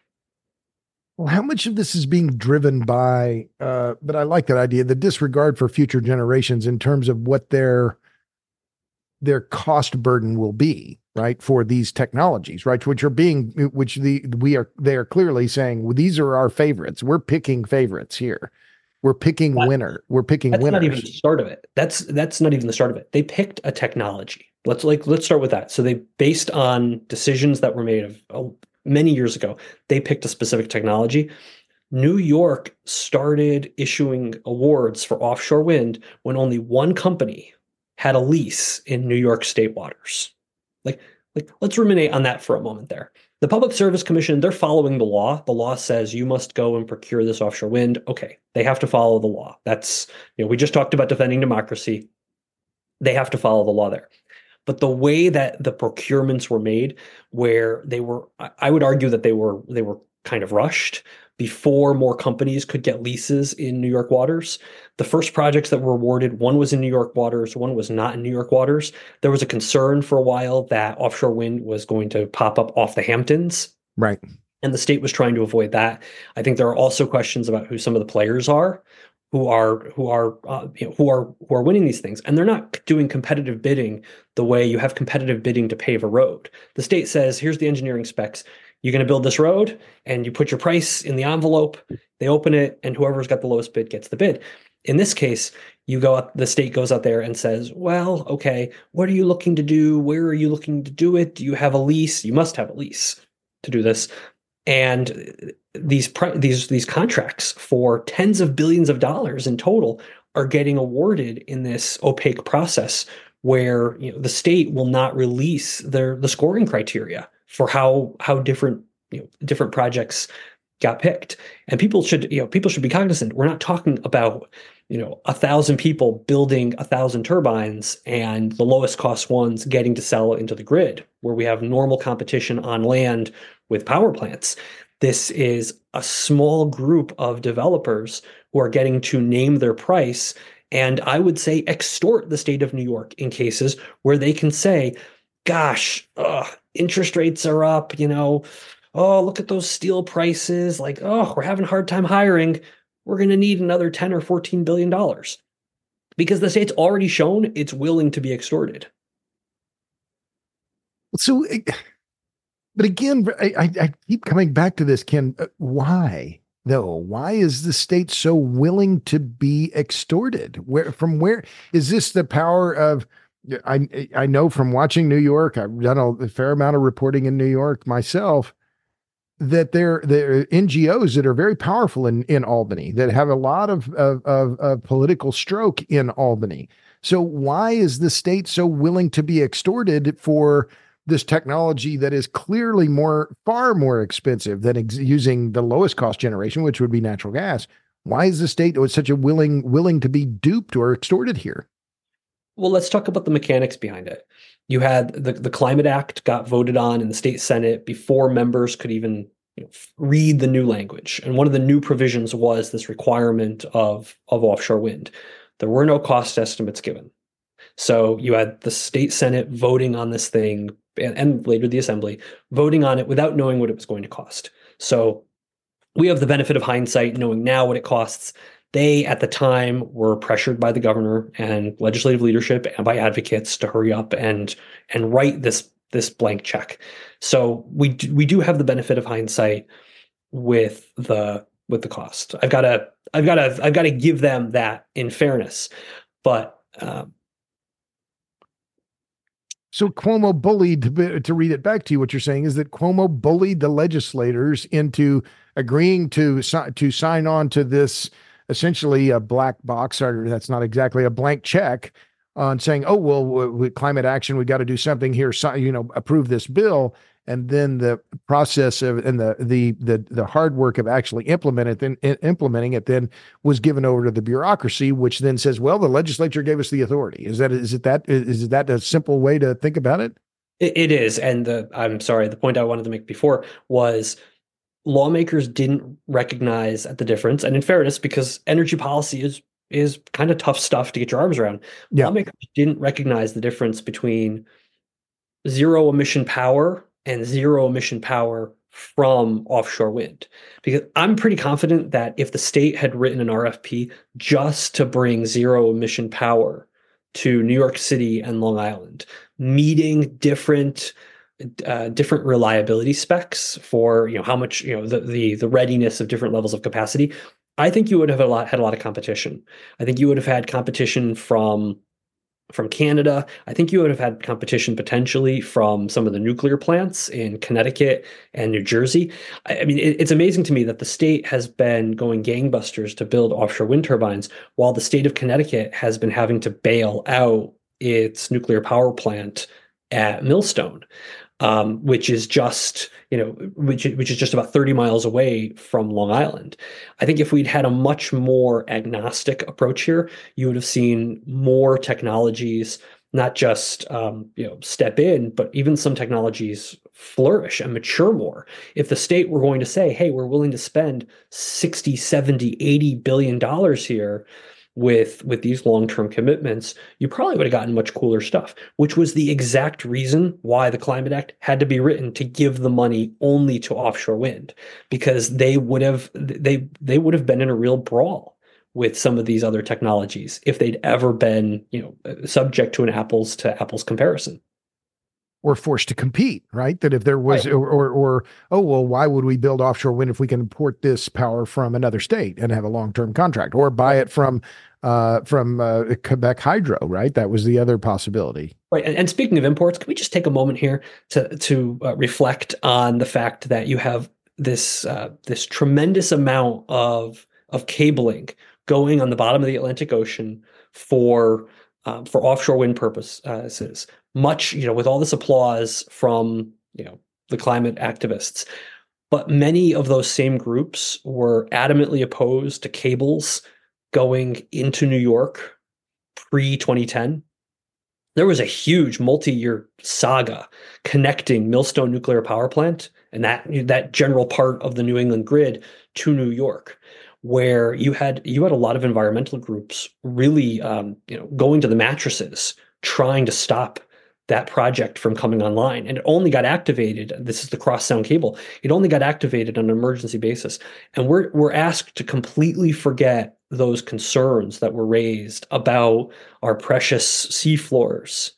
Well, how much of this is being driven by, uh, but I like that idea, the disregard for future generations in terms of what their, their cost burden will be, right, for these technologies, right, which are being, which the, we are, they are clearly saying, well, these are our favorites. We're picking favorites here. We're picking that, winner. We're picking that's winners. That's not even the start of it. That's, that's not even the start of it. They picked a technology. Let's like, let's start with that. So they, based on decisions that were made of, oh, many years ago, they picked a specific technology. New York started issuing awards for offshore wind when only one company had a lease in New York state waters. Like, like, let's ruminate on that for a moment there. The Public Service Commission, they're following the law. The law says you must go and procure this offshore wind. Okay, they have to follow the law. That's, you know, we just talked about defending democracy. They have to follow the law there. But the way that the procurements were made, where they were, I would argue that they were they were kind of rushed before more companies could get leases in New York waters. The first projects that were awarded, one was in New York waters, one was not in New York waters. There was a concern for a while that offshore wind was going to pop up off the Hamptons. Right. And the state was trying to avoid that. I think there are also questions about who some of the players are, who are who are uh, you know, who are who are winning these things, and they're not doing competitive bidding the way you have competitive bidding to pave a road. The state says, "Here's the engineering specs. You're going to build this road, and you put your price in the envelope. They open it, and whoever's got the lowest bid gets the bid." In this case, you go out, the state goes out there and says, "Well, okay, what are you looking to do? Where are you looking to do it? Do you have a lease? You must have a lease to do this." And these these these contracts for tens of billions of dollars in total are getting awarded in this opaque process where, you know, the state will not release their the scoring criteria for how how different you know different projects got picked. And people should you know people should be cognizant. We're not talking about you know a thousand people building a thousand turbines and the lowest cost ones getting to sell into the grid, where we have normal competition on land with power plants. This is a small group of developers who are getting to name their price, and I would say extort the state of New York in cases where they can say, gosh, ugh, interest rates are up, you know, oh, look at those steel prices, like, oh, we're having a hard time hiring. We're going to need another ten or fourteen billion dollars. Because the state's already shown it's willing to be extorted. So, but again, I, I keep coming back to this, Ken. Why, though? Why is the state so willing to be extorted? Where, from where is this the power of? I I know from watching New York, I've done a fair amount of reporting in New York myself, that there there are N G Os that are very powerful in in Albany, that have a lot of of, of of political stroke in Albany. So why is the state so willing to be extorted for this technology that is clearly more, far more expensive than ex- using the lowest cost generation, which would be natural gas? Why is the state such a willing, willing to be duped or extorted here? Well, let's talk about the mechanics behind it. You had the, the Climate Act got voted on in the state Senate before members could even you know, read the new language. And one of the new provisions was this requirement of, of offshore wind. There were no cost estimates given. So you had the state Senate voting on this thing, and, and later the Assembly, voting on it without knowing what it was going to cost. So we have the benefit of hindsight, knowing now what it costs. They, at the time, were pressured by the governor and legislative leadership and by advocates to hurry up and and write this this blank check. So we do, we do have the benefit of hindsight with the with the cost. I've got to I've got to I've got to give them that in fairness, but. Um, So Cuomo bullied, to, to read it back to you, what you're saying is that Cuomo bullied the legislators into agreeing to, to sign on to this essentially a black box, or that's not exactly a blank check, on saying, oh, well, with climate action, we got to do something here, so, you know, approve this bill. And then the process of and the the the the hard work of actually implement it, then implementing it, then was given over to the bureaucracy, which then says, "Well, the legislature gave us the authority." Is that is it that is that a simple way to think about it? It, it is, and the I'm sorry, the point I wanted to make before was lawmakers didn't recognize the difference, and in fairness, because energy policy is is kind of tough stuff to get your arms around. Yeah. Lawmakers didn't recognize the difference between zero emission power and zero emission power from offshore wind. Because I'm pretty confident that if the state had written an R F P just to bring zero emission power to New York City and Long Island, meeting different uh, different reliability specs for, you know, how much, you know, the, the the readiness of different levels of capacity, I think you would have a lot had a lot of competition. I think you would have had competition from from Canada. I think you would have had competition potentially from some of the nuclear plants in Connecticut and New Jersey. I, I mean, it, it's amazing to me that the state has been going gangbusters to build offshore wind turbines, while the state of Connecticut has been having to bail out its nuclear power plant at Millstone, um, which is just, you know, which, which is just about thirty miles away from Long Island. I think if we'd had a much more agnostic approach here, you would have seen more technologies not just um, you know step in, but even some technologies flourish and mature more. If the state were going to say, hey, we're willing to spend sixty, seventy, eighty billion dollars here with with these long-term commitments, you probably would have gotten much cooler stuff, which was the exact reason why the Climate Act had to be written, to give the money only to offshore wind, because they would have they they would have been in a real brawl with some of these other technologies if they'd ever been, you know, subject to an apples to apples comparison. Or forced to compete, right? That if there was, right. or, or, or, oh, well, why would we build offshore wind if we can import this power from another state and have a long-term contract, or buy it from, uh, from uh, Quebec Hydro, right? That was the other possibility. Right. And, and speaking of imports, can we just take a moment here to to uh, reflect on the fact that you have this uh, this tremendous amount of of cabling going on the bottom of the Atlantic Ocean for um, for offshore wind purposes. Much, you know, with all this applause from, you know, the climate activists, but many of those same groups were adamantly opposed to cables going into New York pre twenty ten. There was a huge multi-year saga connecting Millstone Nuclear Power Plant and that that general part of the New England grid to New York, where you had you had a lot of environmental groups really, um, you know, going to the mattresses trying to stop that project from coming online. And it only got activated. This is the cross sound cable. It only got activated on an emergency basis. And we're we're asked to completely forget those concerns that were raised about our precious seafloors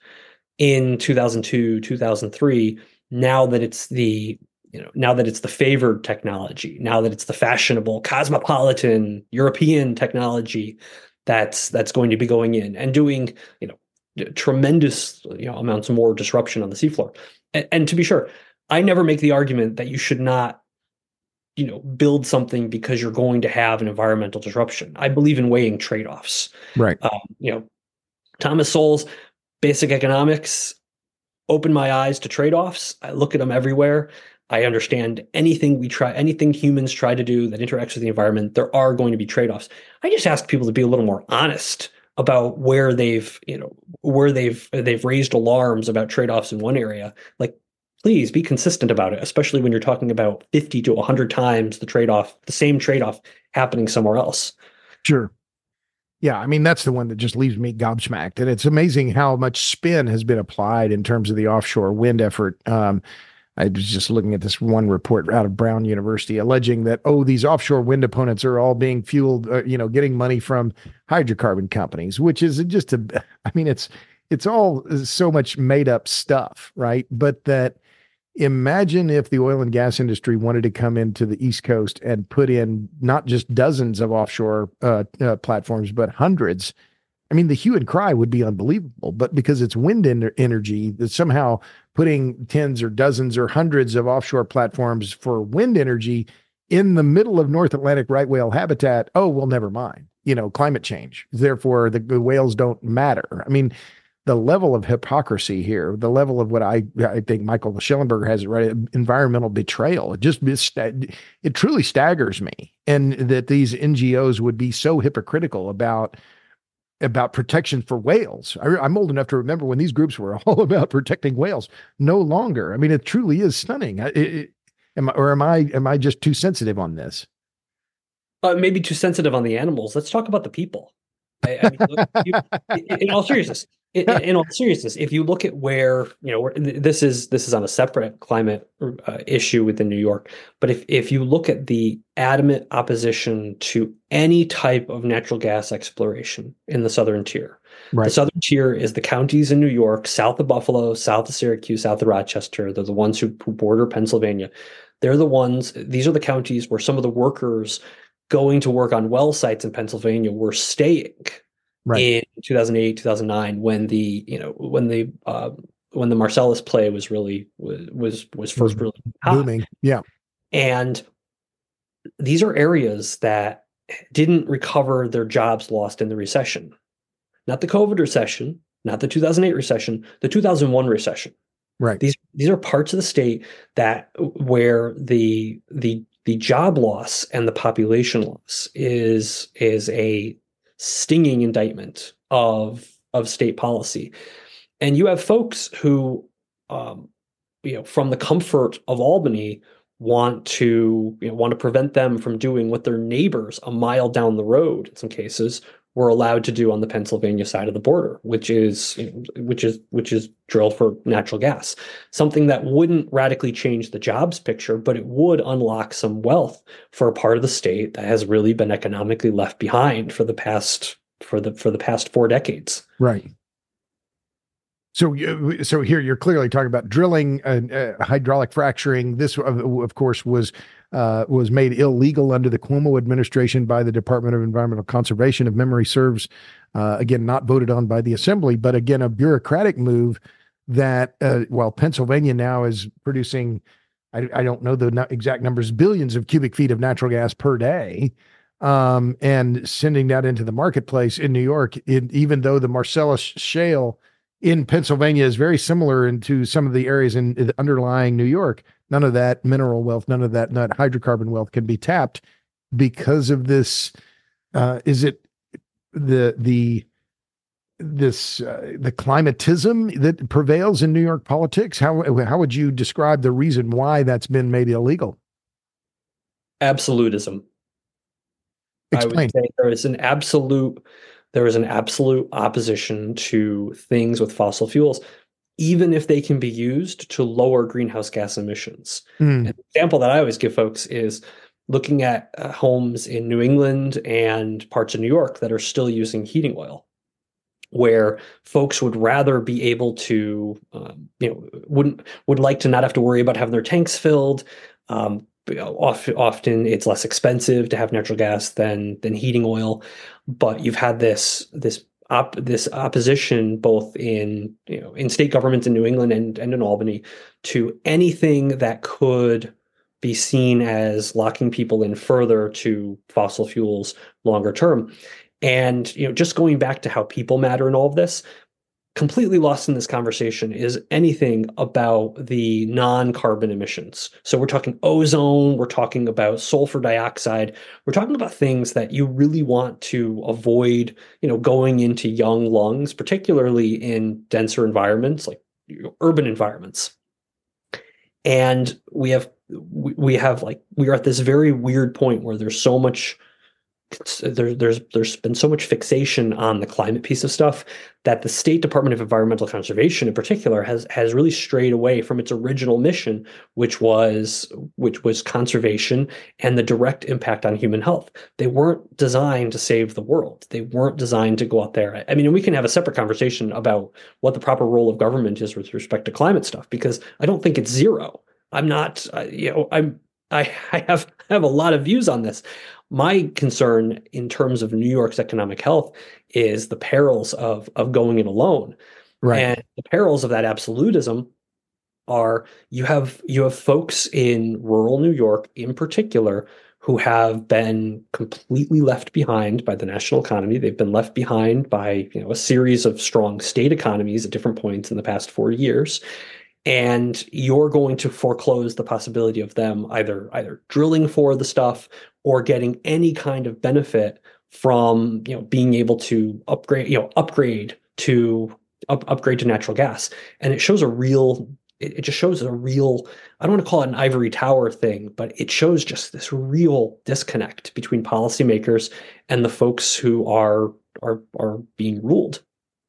in two thousand two, two thousand three, now that it's the, you know, now that it's the favored technology, now that it's the fashionable, cosmopolitan, European technology that's that's going to be going in and doing, you know, tremendous, you know, amounts more disruption on the seafloor. And, and to be sure, I never make the argument that you should not, you know, build something because you're going to have an environmental disruption. I believe in weighing trade-offs. Right. Um, you know, Thomas Sowell's Basic Economics opened my eyes to trade-offs. I look at them everywhere. I understand anything we try, anything humans try to do that interacts with the environment, there are going to be trade-offs. I just ask people to be a little more honest about where they've, you know, where they've they've raised alarms about trade-offs in one area. Like, please be consistent about it, especially when you're talking about fifty to one hundred times the trade-off, the same trade-off happening somewhere else. Sure. Yeah, I mean, that's the one that just leaves me gobsmacked. And it's amazing how much spin has been applied in terms of the offshore wind effort. Um, I was just looking at this one report out of Brown University alleging that, oh, these offshore wind opponents are all being fueled, uh, you know, getting money from hydrocarbon companies, which is just a, I mean, it's, it's all so much made up stuff, right? But that, imagine if the oil and gas industry wanted to come into the East Coast and put in not just dozens of offshore uh, uh, platforms, but hundreds. I mean, the hue and cry would be unbelievable, but because it's wind en- energy, that somehow putting tens or dozens or hundreds of offshore platforms for wind energy in the middle of North Atlantic right whale habitat, oh, well, never mind. You know, climate change. Therefore, the, the whales don't matter. I mean, the level of hypocrisy here, the level of what I I think Michael Schellenberger has it right, environmental betrayal. It just it truly staggers me, and that these N G Os would be so hypocritical about about protection for whales. I, I'm old enough to remember when these groups were all about protecting whales. No longer. I mean, it truly is stunning. It, it, am I, or am I am I just too sensitive on this? Uh, maybe too sensitive on the animals. Let's talk about the people. I, I mean, look, you, in, in all seriousness, in, in all seriousness, if you look at where, you know, this is this is on a separate climate uh, issue within New York, but if if you look at the adamant opposition to any type of natural gas exploration in the southern tier, right. The southern tier is the counties in New York, south of Buffalo, south of Syracuse, south of Rochester. They're the ones who border Pennsylvania. They're the ones. These are the counties where some of the workers going to work on well sites in Pennsylvania were staying right. in two thousand eight, two thousand nine, when the, you know, when the, uh, when the Marcellus play was really, was, was first really hot. Booming. Yeah. And these are areas that didn't recover their jobs lost in the recession, not the COVID recession, not the two thousand eight recession, the two thousand one recession. Right. These, these are parts of the state that where the, the, the job loss and the population loss is is a stinging indictment of of state policy. And you have folks who, um, you know, from the comfort of Albany, want to you know, want to prevent them from doing what their neighbors a mile down the road, in some cases, were allowed to do on the Pennsylvania side of the border, which is you know, which is which is drill for natural gas. Something that wouldn't radically change the jobs picture, but it would unlock some wealth for a part of the state that has really been economically left behind for the past for the for the past four decades. Right. So, so here you're clearly talking about drilling and uh, hydraulic fracturing. This, of, of course, was uh, was made illegal under the Cuomo administration by the Department of Environmental Conservation, if memory serves. Uh, again, not voted on by the Assembly, but again, a bureaucratic move that, uh, while Pennsylvania now is producing, I, I don't know the exact numbers, billions of cubic feet of natural gas per day, um, and sending that into the marketplace in New York, it, even though the Marcellus Shale in Pennsylvania is very similar into some of the areas in, in underlying New York. None of that mineral wealth, none of that not hydrocarbon wealth can be tapped because of this. Uh, is it the the this uh, the climatism that prevails in New York politics? How how would you describe the reason why that's been made illegal? Absolutism. Explain. I would say there is an absolute. There is an absolute opposition to things with fossil fuels, even if they can be used to lower greenhouse gas emissions. Mm. An example that I always give folks is looking at uh, homes in New England and parts of New York that are still using heating oil, where folks would rather be able to, um, you know, wouldn't would like to not have to worry about having their tanks filled. Um, Often, often it's less expensive to have natural gas than than heating oil, but you've had this this op, this opposition both in you know in state governments in New England and, and in Albany to anything that could be seen as locking people in further to fossil fuels longer term. And you know, just going back to how people matter in all of this, completely lost in this conversation is anything about the non-carbon emissions. So we're talking ozone, we're talking about sulfur dioxide, we're talking about things that you really want to avoid, you know, going into young lungs, particularly in denser environments like you know, urban environments. And we have we have like we are at this very weird point where there's so much There, there's there's been so much fixation on the climate piece of stuff that the State Department of Environmental Conservation, in particular, has has really strayed away from its original mission, which was which was conservation and the direct impact on human health. They weren't designed to save the world. They weren't designed to go out there. I mean, and we can have a separate conversation about what the proper role of government is with respect to climate stuff, because I don't think it's zero. I'm not, uh, you know, I'm I, I have I have a lot of views on this. My concern in terms of New York's economic health is the perils of of going it alone. Right. And the perils of that absolutism are you have you have folks in rural New York in particular who have been completely left behind by the national economy. They've been left behind by, you know, a series of strong state economies at different points in the past four years. And you're going to foreclose the possibility of them either either drilling for the stuff or getting any kind of benefit from, you know, being able to upgrade, you know, upgrade to up, upgrade to natural gas. And it shows a real, it, it just shows a real, I don't want to call it an ivory tower thing, but it shows just this real disconnect between policymakers and the folks who are are are being ruled.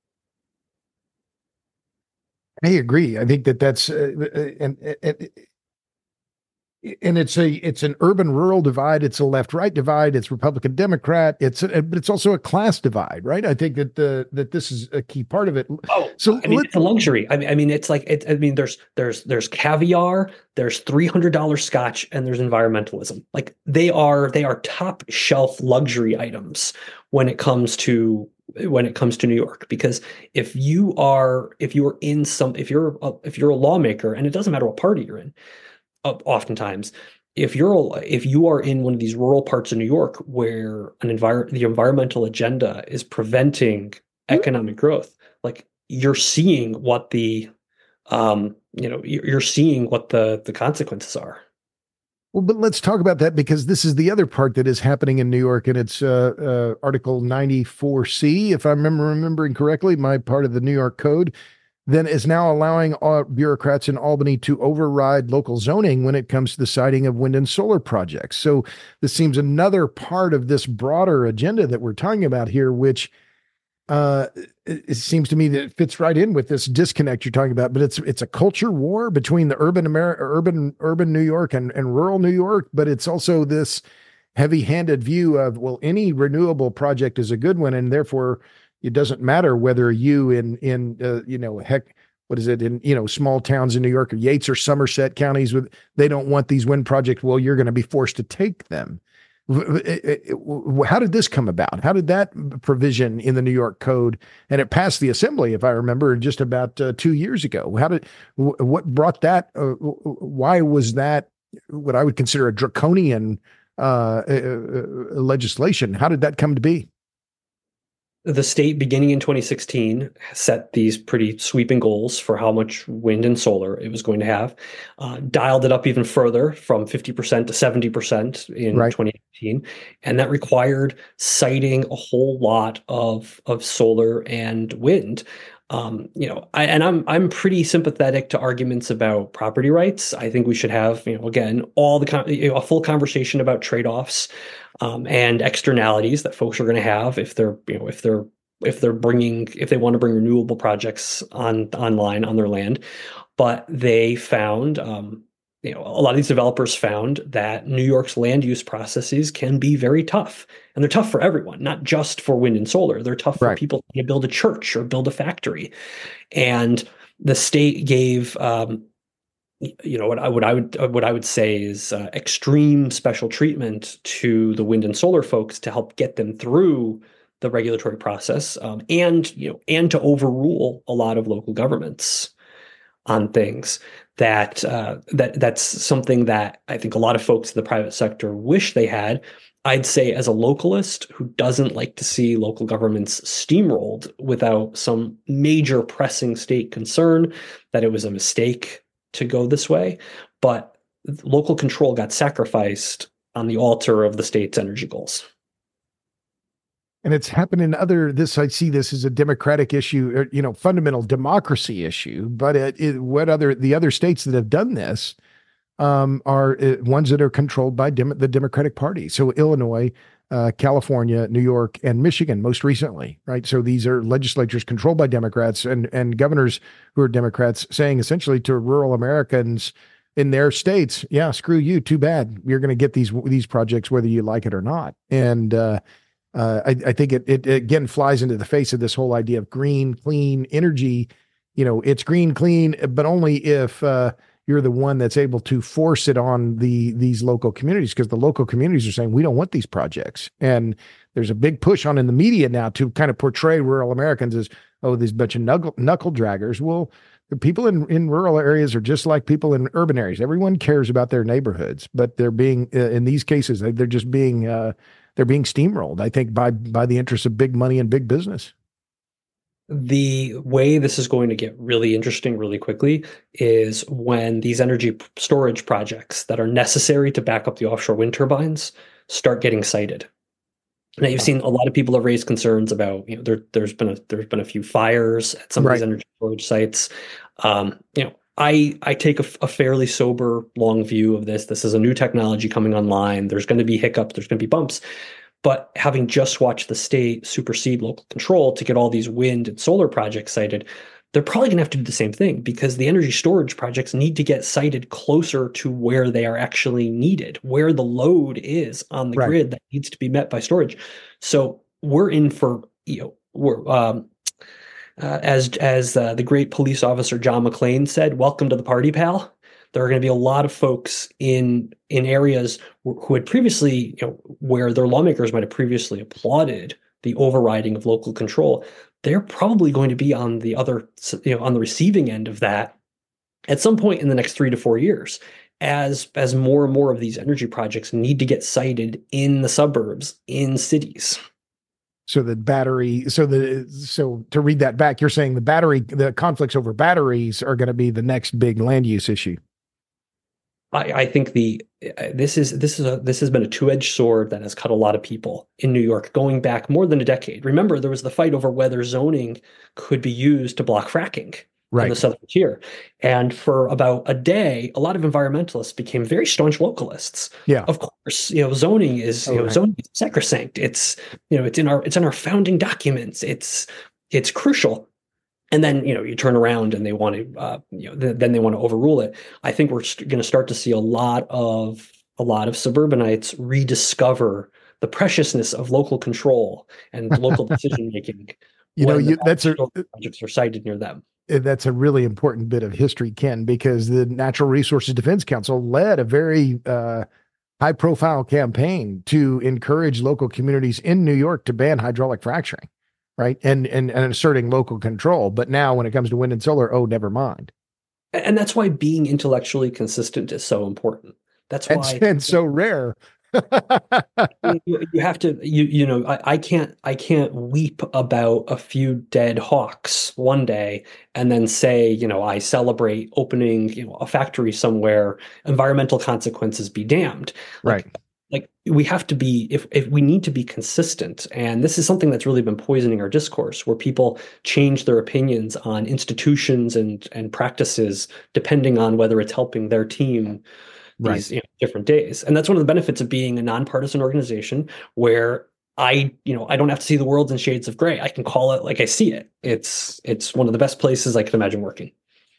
I agree. I think that that's uh, and, and and it's a it's an urban rural divide. It's a left right divide. It's Republican Democrat. It's a, but it's also a class divide, right? I think that the that this is a key part of it. Oh, so I mean, it's a luxury. I mean, I mean, it's like it, I mean, there's there's there's caviar, there's three hundred dollars scotch, and there's environmentalism. Like they are they are top shelf luxury items when it comes to. when it comes to New York, because if you are, if you are in some, if you're, a, if you're a lawmaker, and it doesn't matter what party you're in, uh, oftentimes, if you're, if you are in one of these rural parts of New York where an environment, the environmental agenda is preventing economic growth, like you're seeing what the, um, you know, you're seeing what the the consequences are. Well, but let's talk about that, because this is the other part that is happening in New York, and it's uh, uh, Article ninety-four C, if I remember remembering correctly, my part of the New York Code. then is now allowing uh, bureaucrats in Albany to override local zoning when it comes to the siting of wind and solar projects. So this seems another part of this broader agenda that we're talking about here, which uh, it, it seems to me that it fits right in with this disconnect you're talking about. But it's it's a culture war between the urban America, urban urban New York and, and rural New York. But it's also this heavy-handed view of, well, any renewable project is a good one, and therefore it doesn't matter whether you in in uh, you know, heck, what is it, in, you know, small towns in New York or Yates or Somerset counties with, they don't want these wind projects. Well, you're going to be forced to take them. How did this come about? How did that provision in the New York Code, and it passed the Assembly, if I remember, just about uh, two years ago? How did, what brought that? Uh, why was that what I would consider a draconian uh, uh, legislation? How did that come to be? The state, beginning in twenty sixteen, set these pretty sweeping goals for how much wind and solar it was going to have, uh, dialed it up even further from fifty percent to seventy percent in right. twenty eighteen. And that required siting a whole lot of, of solar and wind. Um, you know, I, and I'm I'm pretty sympathetic to arguments about property rights. I think we should have, you know, again, all the con- you know, a full conversation about trade-offs um, and externalities that folks are going to have if they're, you know, if they're if they're bringing if they want to bring renewable projects on online on their land. But they found, um, you know, a lot of these developers found that New York's land use processes can be very tough. And they're tough for everyone, not just for wind and solar. They're tough for right. people to build a church or build a factory. And the state gave, um, you know, what I, what I would what I would say is uh, extreme special treatment to the wind and solar folks to help get them through the regulatory process, um, and you know, and to overrule a lot of local governments on things that uh, that that's something that I think a lot of folks in the private sector wish they had. I'd say, as a localist who doesn't like to see local governments steamrolled without some major pressing state concern, that it was a mistake to go this way. But local control got sacrificed on the altar of the state's energy goals. And it's happened in other, this, I see this as a democratic issue, or, you know, fundamental democracy issue, but it, it, what other, the other states that have done this um, are uh, ones that are controlled by dem- the Democratic Party. So Illinois, uh, California, New York, and Michigan most recently, right? So these are legislatures controlled by Democrats and, and governors who are Democrats saying essentially to rural Americans in their states, yeah, screw you, too bad. You're going to get these, these projects whether you like it or not. And, uh, Uh, I, I think it, it again flies into the face of this whole idea of green, clean energy. You know, it's green, clean, but only if uh, you're the one that's able to force it on the these local communities, because the local communities are saying we don't want these projects. And there's a big push on in the media now to kind of portray rural Americans as, oh, these bunch of knuckle, knuckle draggers. Well, the people in, in rural areas are just like people in urban areas. Everyone cares about their neighborhoods, but they're being, uh, in these cases, they're just being uh, they're being steamrolled, I think, by by the interests of big money and big business. The way this is going to get really interesting really quickly is when these energy storage projects that are necessary to back up the offshore wind turbines start getting sited. Now, you've seen a lot of people have raised concerns about, you know, there, there's been a there's been a few fires at some right. of these energy storage sites. Um, you know, I I take a, a fairly sober, long view of this. This is a new technology coming online. There's going to be hiccups. There's going to be bumps. But having just watched the state supersede local control to get all these wind and solar projects sited, they're probably going to have to do the same thing, because the energy storage projects need to get sited closer to where they are actually needed, where the load is on the right. grid that needs to be met by storage. So we're in for, you know, we're um, uh, as as uh, the great police officer John McClane said, "Welcome to the party, pal." There are going to be a lot of folks in in areas who had previously, you know, where their lawmakers might have previously applauded the overriding of local control. They're probably going to be on the other, you know, on the receiving end of that at some point in the next three to four years, as as more and more of these energy projects need to get sited in the suburbs, in cities. So the battery, so the so to read that back, you're saying the battery, the conflicts over batteries are going to be the next big land use issue. I, I think the this is this is a this has been a two-edged sword that has cut a lot of people in New York going back more than a decade. Remember, there was the fight over whether zoning could be used to block fracking. in the Right. southern tier. And for about a day, a lot of environmentalists became very staunch localists. Yeah. Of course, you know, zoning is, Oh, you know, right. zoning is sacrosanct. It's, you know, it's in our it's in our founding documents. It's it's crucial. And then, you know, you turn around and they want to, uh, you know, th- then they want to overrule it. I think we're st- going to start to see a lot of a lot of suburbanites rediscover the preciousness of local control and local decision making You know, when the you that's a projects are sited near them. that's a really important bit of history, Ken, because the Natural Resources Defense Council led a very uh, high profile campaign to encourage local communities in New York to ban hydraulic fracturing, right? And, and, and asserting local control. But now when it comes to wind and solar, oh, never mind. And that's why being intellectually consistent is so important. That's And, why and so rare. you, you have to you you know I, I can't I can't weep about a few dead hawks one day and then say, you know, I celebrate opening, you know, a factory somewhere, environmental consequences be damned. Right. Like like we have to be if if we need to be consistent, and this is something that's really been poisoning our discourse, where people change their opinions on institutions and and practices depending on whether it's helping their team Right. these, you know, different days. And that's one of the benefits of being a nonpartisan organization where I, you know, I don't have to see the world in shades of gray. I can call it like I see it. It's it's one of the best places I can imagine working.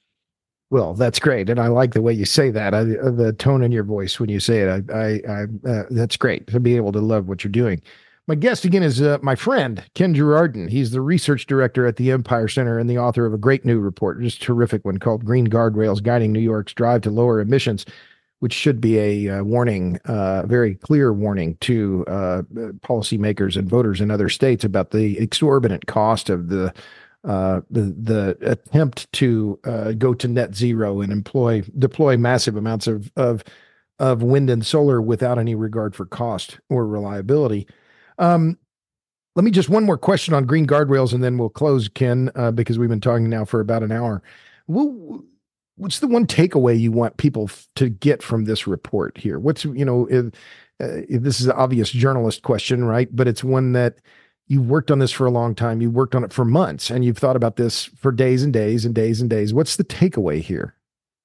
Well, that's great, and I like the way you say that. I, the tone in your voice when you say it, I, I, I uh, that's great to be able to love what you're doing. My guest again is uh, my friend Ken Girardin. He's the research director at the Empire Center and the author of a great new report, just a terrific one called "Green Guardrails: Guiding New York's Drive to Lower Emissions," which should be a uh, warning, uh, very clear warning to uh, policymakers and voters in other states about the exorbitant cost of the uh, the the attempt to uh, go to net zero and employ deploy massive amounts of of of wind and solar without any regard for cost or reliability. Um, let me just one more question on green guardrails, and then we'll close, Ken, uh, because we've been talking now for about an hour. Well, what's the one takeaway you want people f- to get from this report here? What's, you know, if, uh, if this is an obvious journalist question, right? But it's one that you've worked on this for a long time. You've worked on it for months, and you've thought about this for days and days and days and days. What's the takeaway here?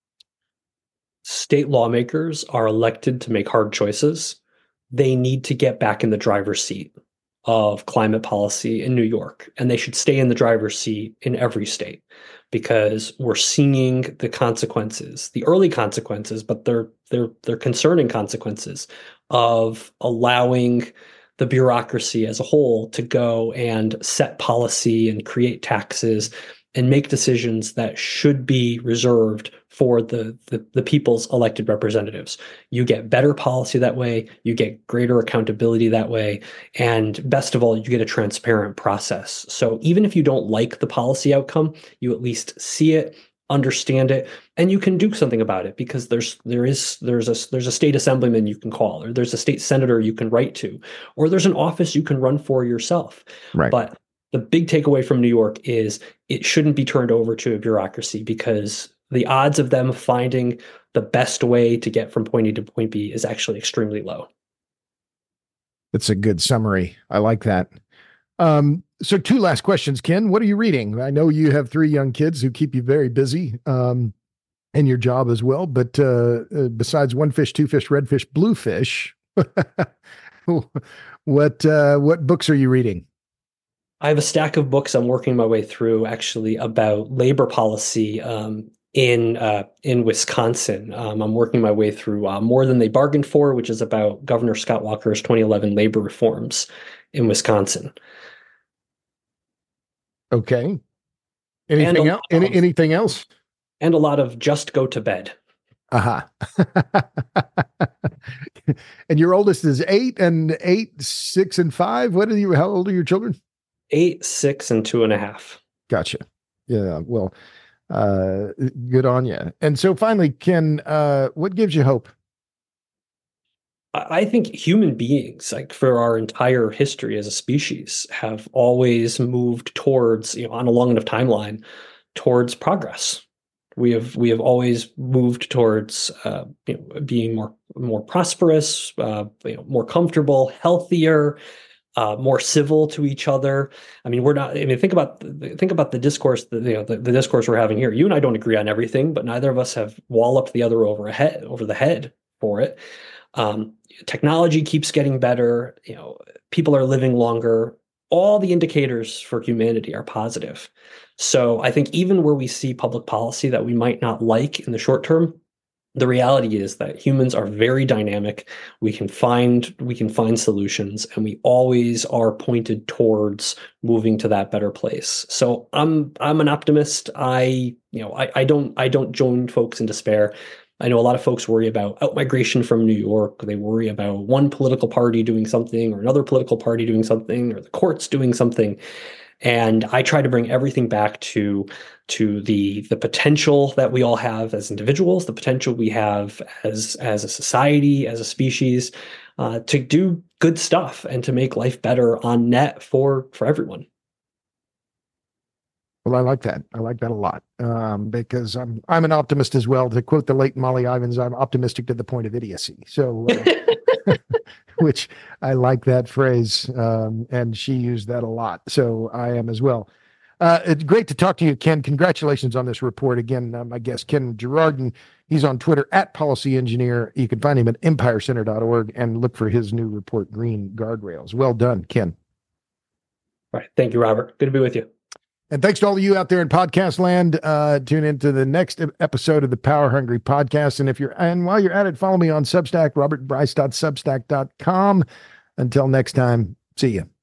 State lawmakers are elected to make hard choices. They need to get back in the driver's seat of climate policy in New York, and they should stay in the driver's seat in every state, because we're seeing the consequences, the early consequences, but they're they're they're concerning consequences of allowing the bureaucracy as a whole to go and set policy and create taxes and make decisions that should be reserved for the, the, the people's elected representatives. You get better policy that way, you get greater accountability that way, and best of all, you get a transparent process. So even if you don't like the policy outcome, you at least see it, understand it, and you can do something about it, because there's there is there's a there's a state assemblyman you can call, or there's a state senator you can write to, or there's an office you can run for yourself. Right. But the big takeaway from New York is it shouldn't be turned over to a bureaucracy, because the odds of them finding the best way to get from point A to point B is actually extremely low. That's a good summary. I like that. Um, so two last questions, Ken. What are you reading? I know you have three young kids who keep you very busy, um, in your job as well. But uh, uh, besides One Fish, Two Fish, Red Fish, Blue Fish, what uh, what books are you reading? I have a stack of books I'm working my way through, actually, about labor policy um, in uh, in Wisconsin. Um, I'm working my way through uh, More Than They Bargained For, which is about Governor Scott Walker's twenty eleven labor reforms in Wisconsin. Okay. And a Anything else? lot Any, of, anything else? and a lot of Just Go to Bed. Aha. And your oldest is eight and eight, six and five. What are you? How old are your children? Eight, six, and two and a half. Gotcha. Yeah. Well, uh, good on you. And so finally, Ken, uh, what gives you hope? I think human beings, like for our entire history as a species, have always moved towards, you know, on a long enough timeline, towards progress. We have we have always moved towards uh, you know, being more more prosperous, uh, you know, more comfortable, healthier, uh, more civil to each other. I mean, we're not. I mean, think about the, think about the discourse. The, you know, the, the discourse we're having here. You and I don't agree on everything, but neither of us have walloped the other over a head over the head for it. Um, technology keeps getting better. You know, people are living longer. All the indicators for humanity are positive. So I think even where we see public policy that we might not like in the short term, the reality is that humans are very dynamic. We can find we can find solutions, and we always are pointed towards moving to that better place. So I'm I'm an optimist. I you know I, I don't I don't join folks in despair. I know a lot of folks worry about outmigration from New York. They worry about one political party doing something or another political party doing something or the courts doing something. And I try to bring everything back to to the the potential that we all have as individuals, the potential we have as as a society, as a species, uh, to do good stuff and to make life better on net for for everyone. Well, I like that. I like that a lot um, because I'm I'm an optimist as well. To quote the late Molly Ivins, I'm optimistic to the point of idiocy. So, uh, which I like that phrase, um, and she used that a lot. So I am as well. Uh, it's great to talk to you, Ken. Congratulations on this report. Again, uh, my guest, Ken Girardin. He's on Twitter at Policy Engineer. You can find him at empire center dot org and look for his new report, Green Guardrails. Well done, Ken. All right. Thank you, Robert. Good to be with you. And thanks to all of you out there in podcast land. Uh, tune into the next episode of the Power Hungry Podcast. And if you're and while you're at it, follow me on Substack, robert bryce dot substack dot com. Until next time, see you.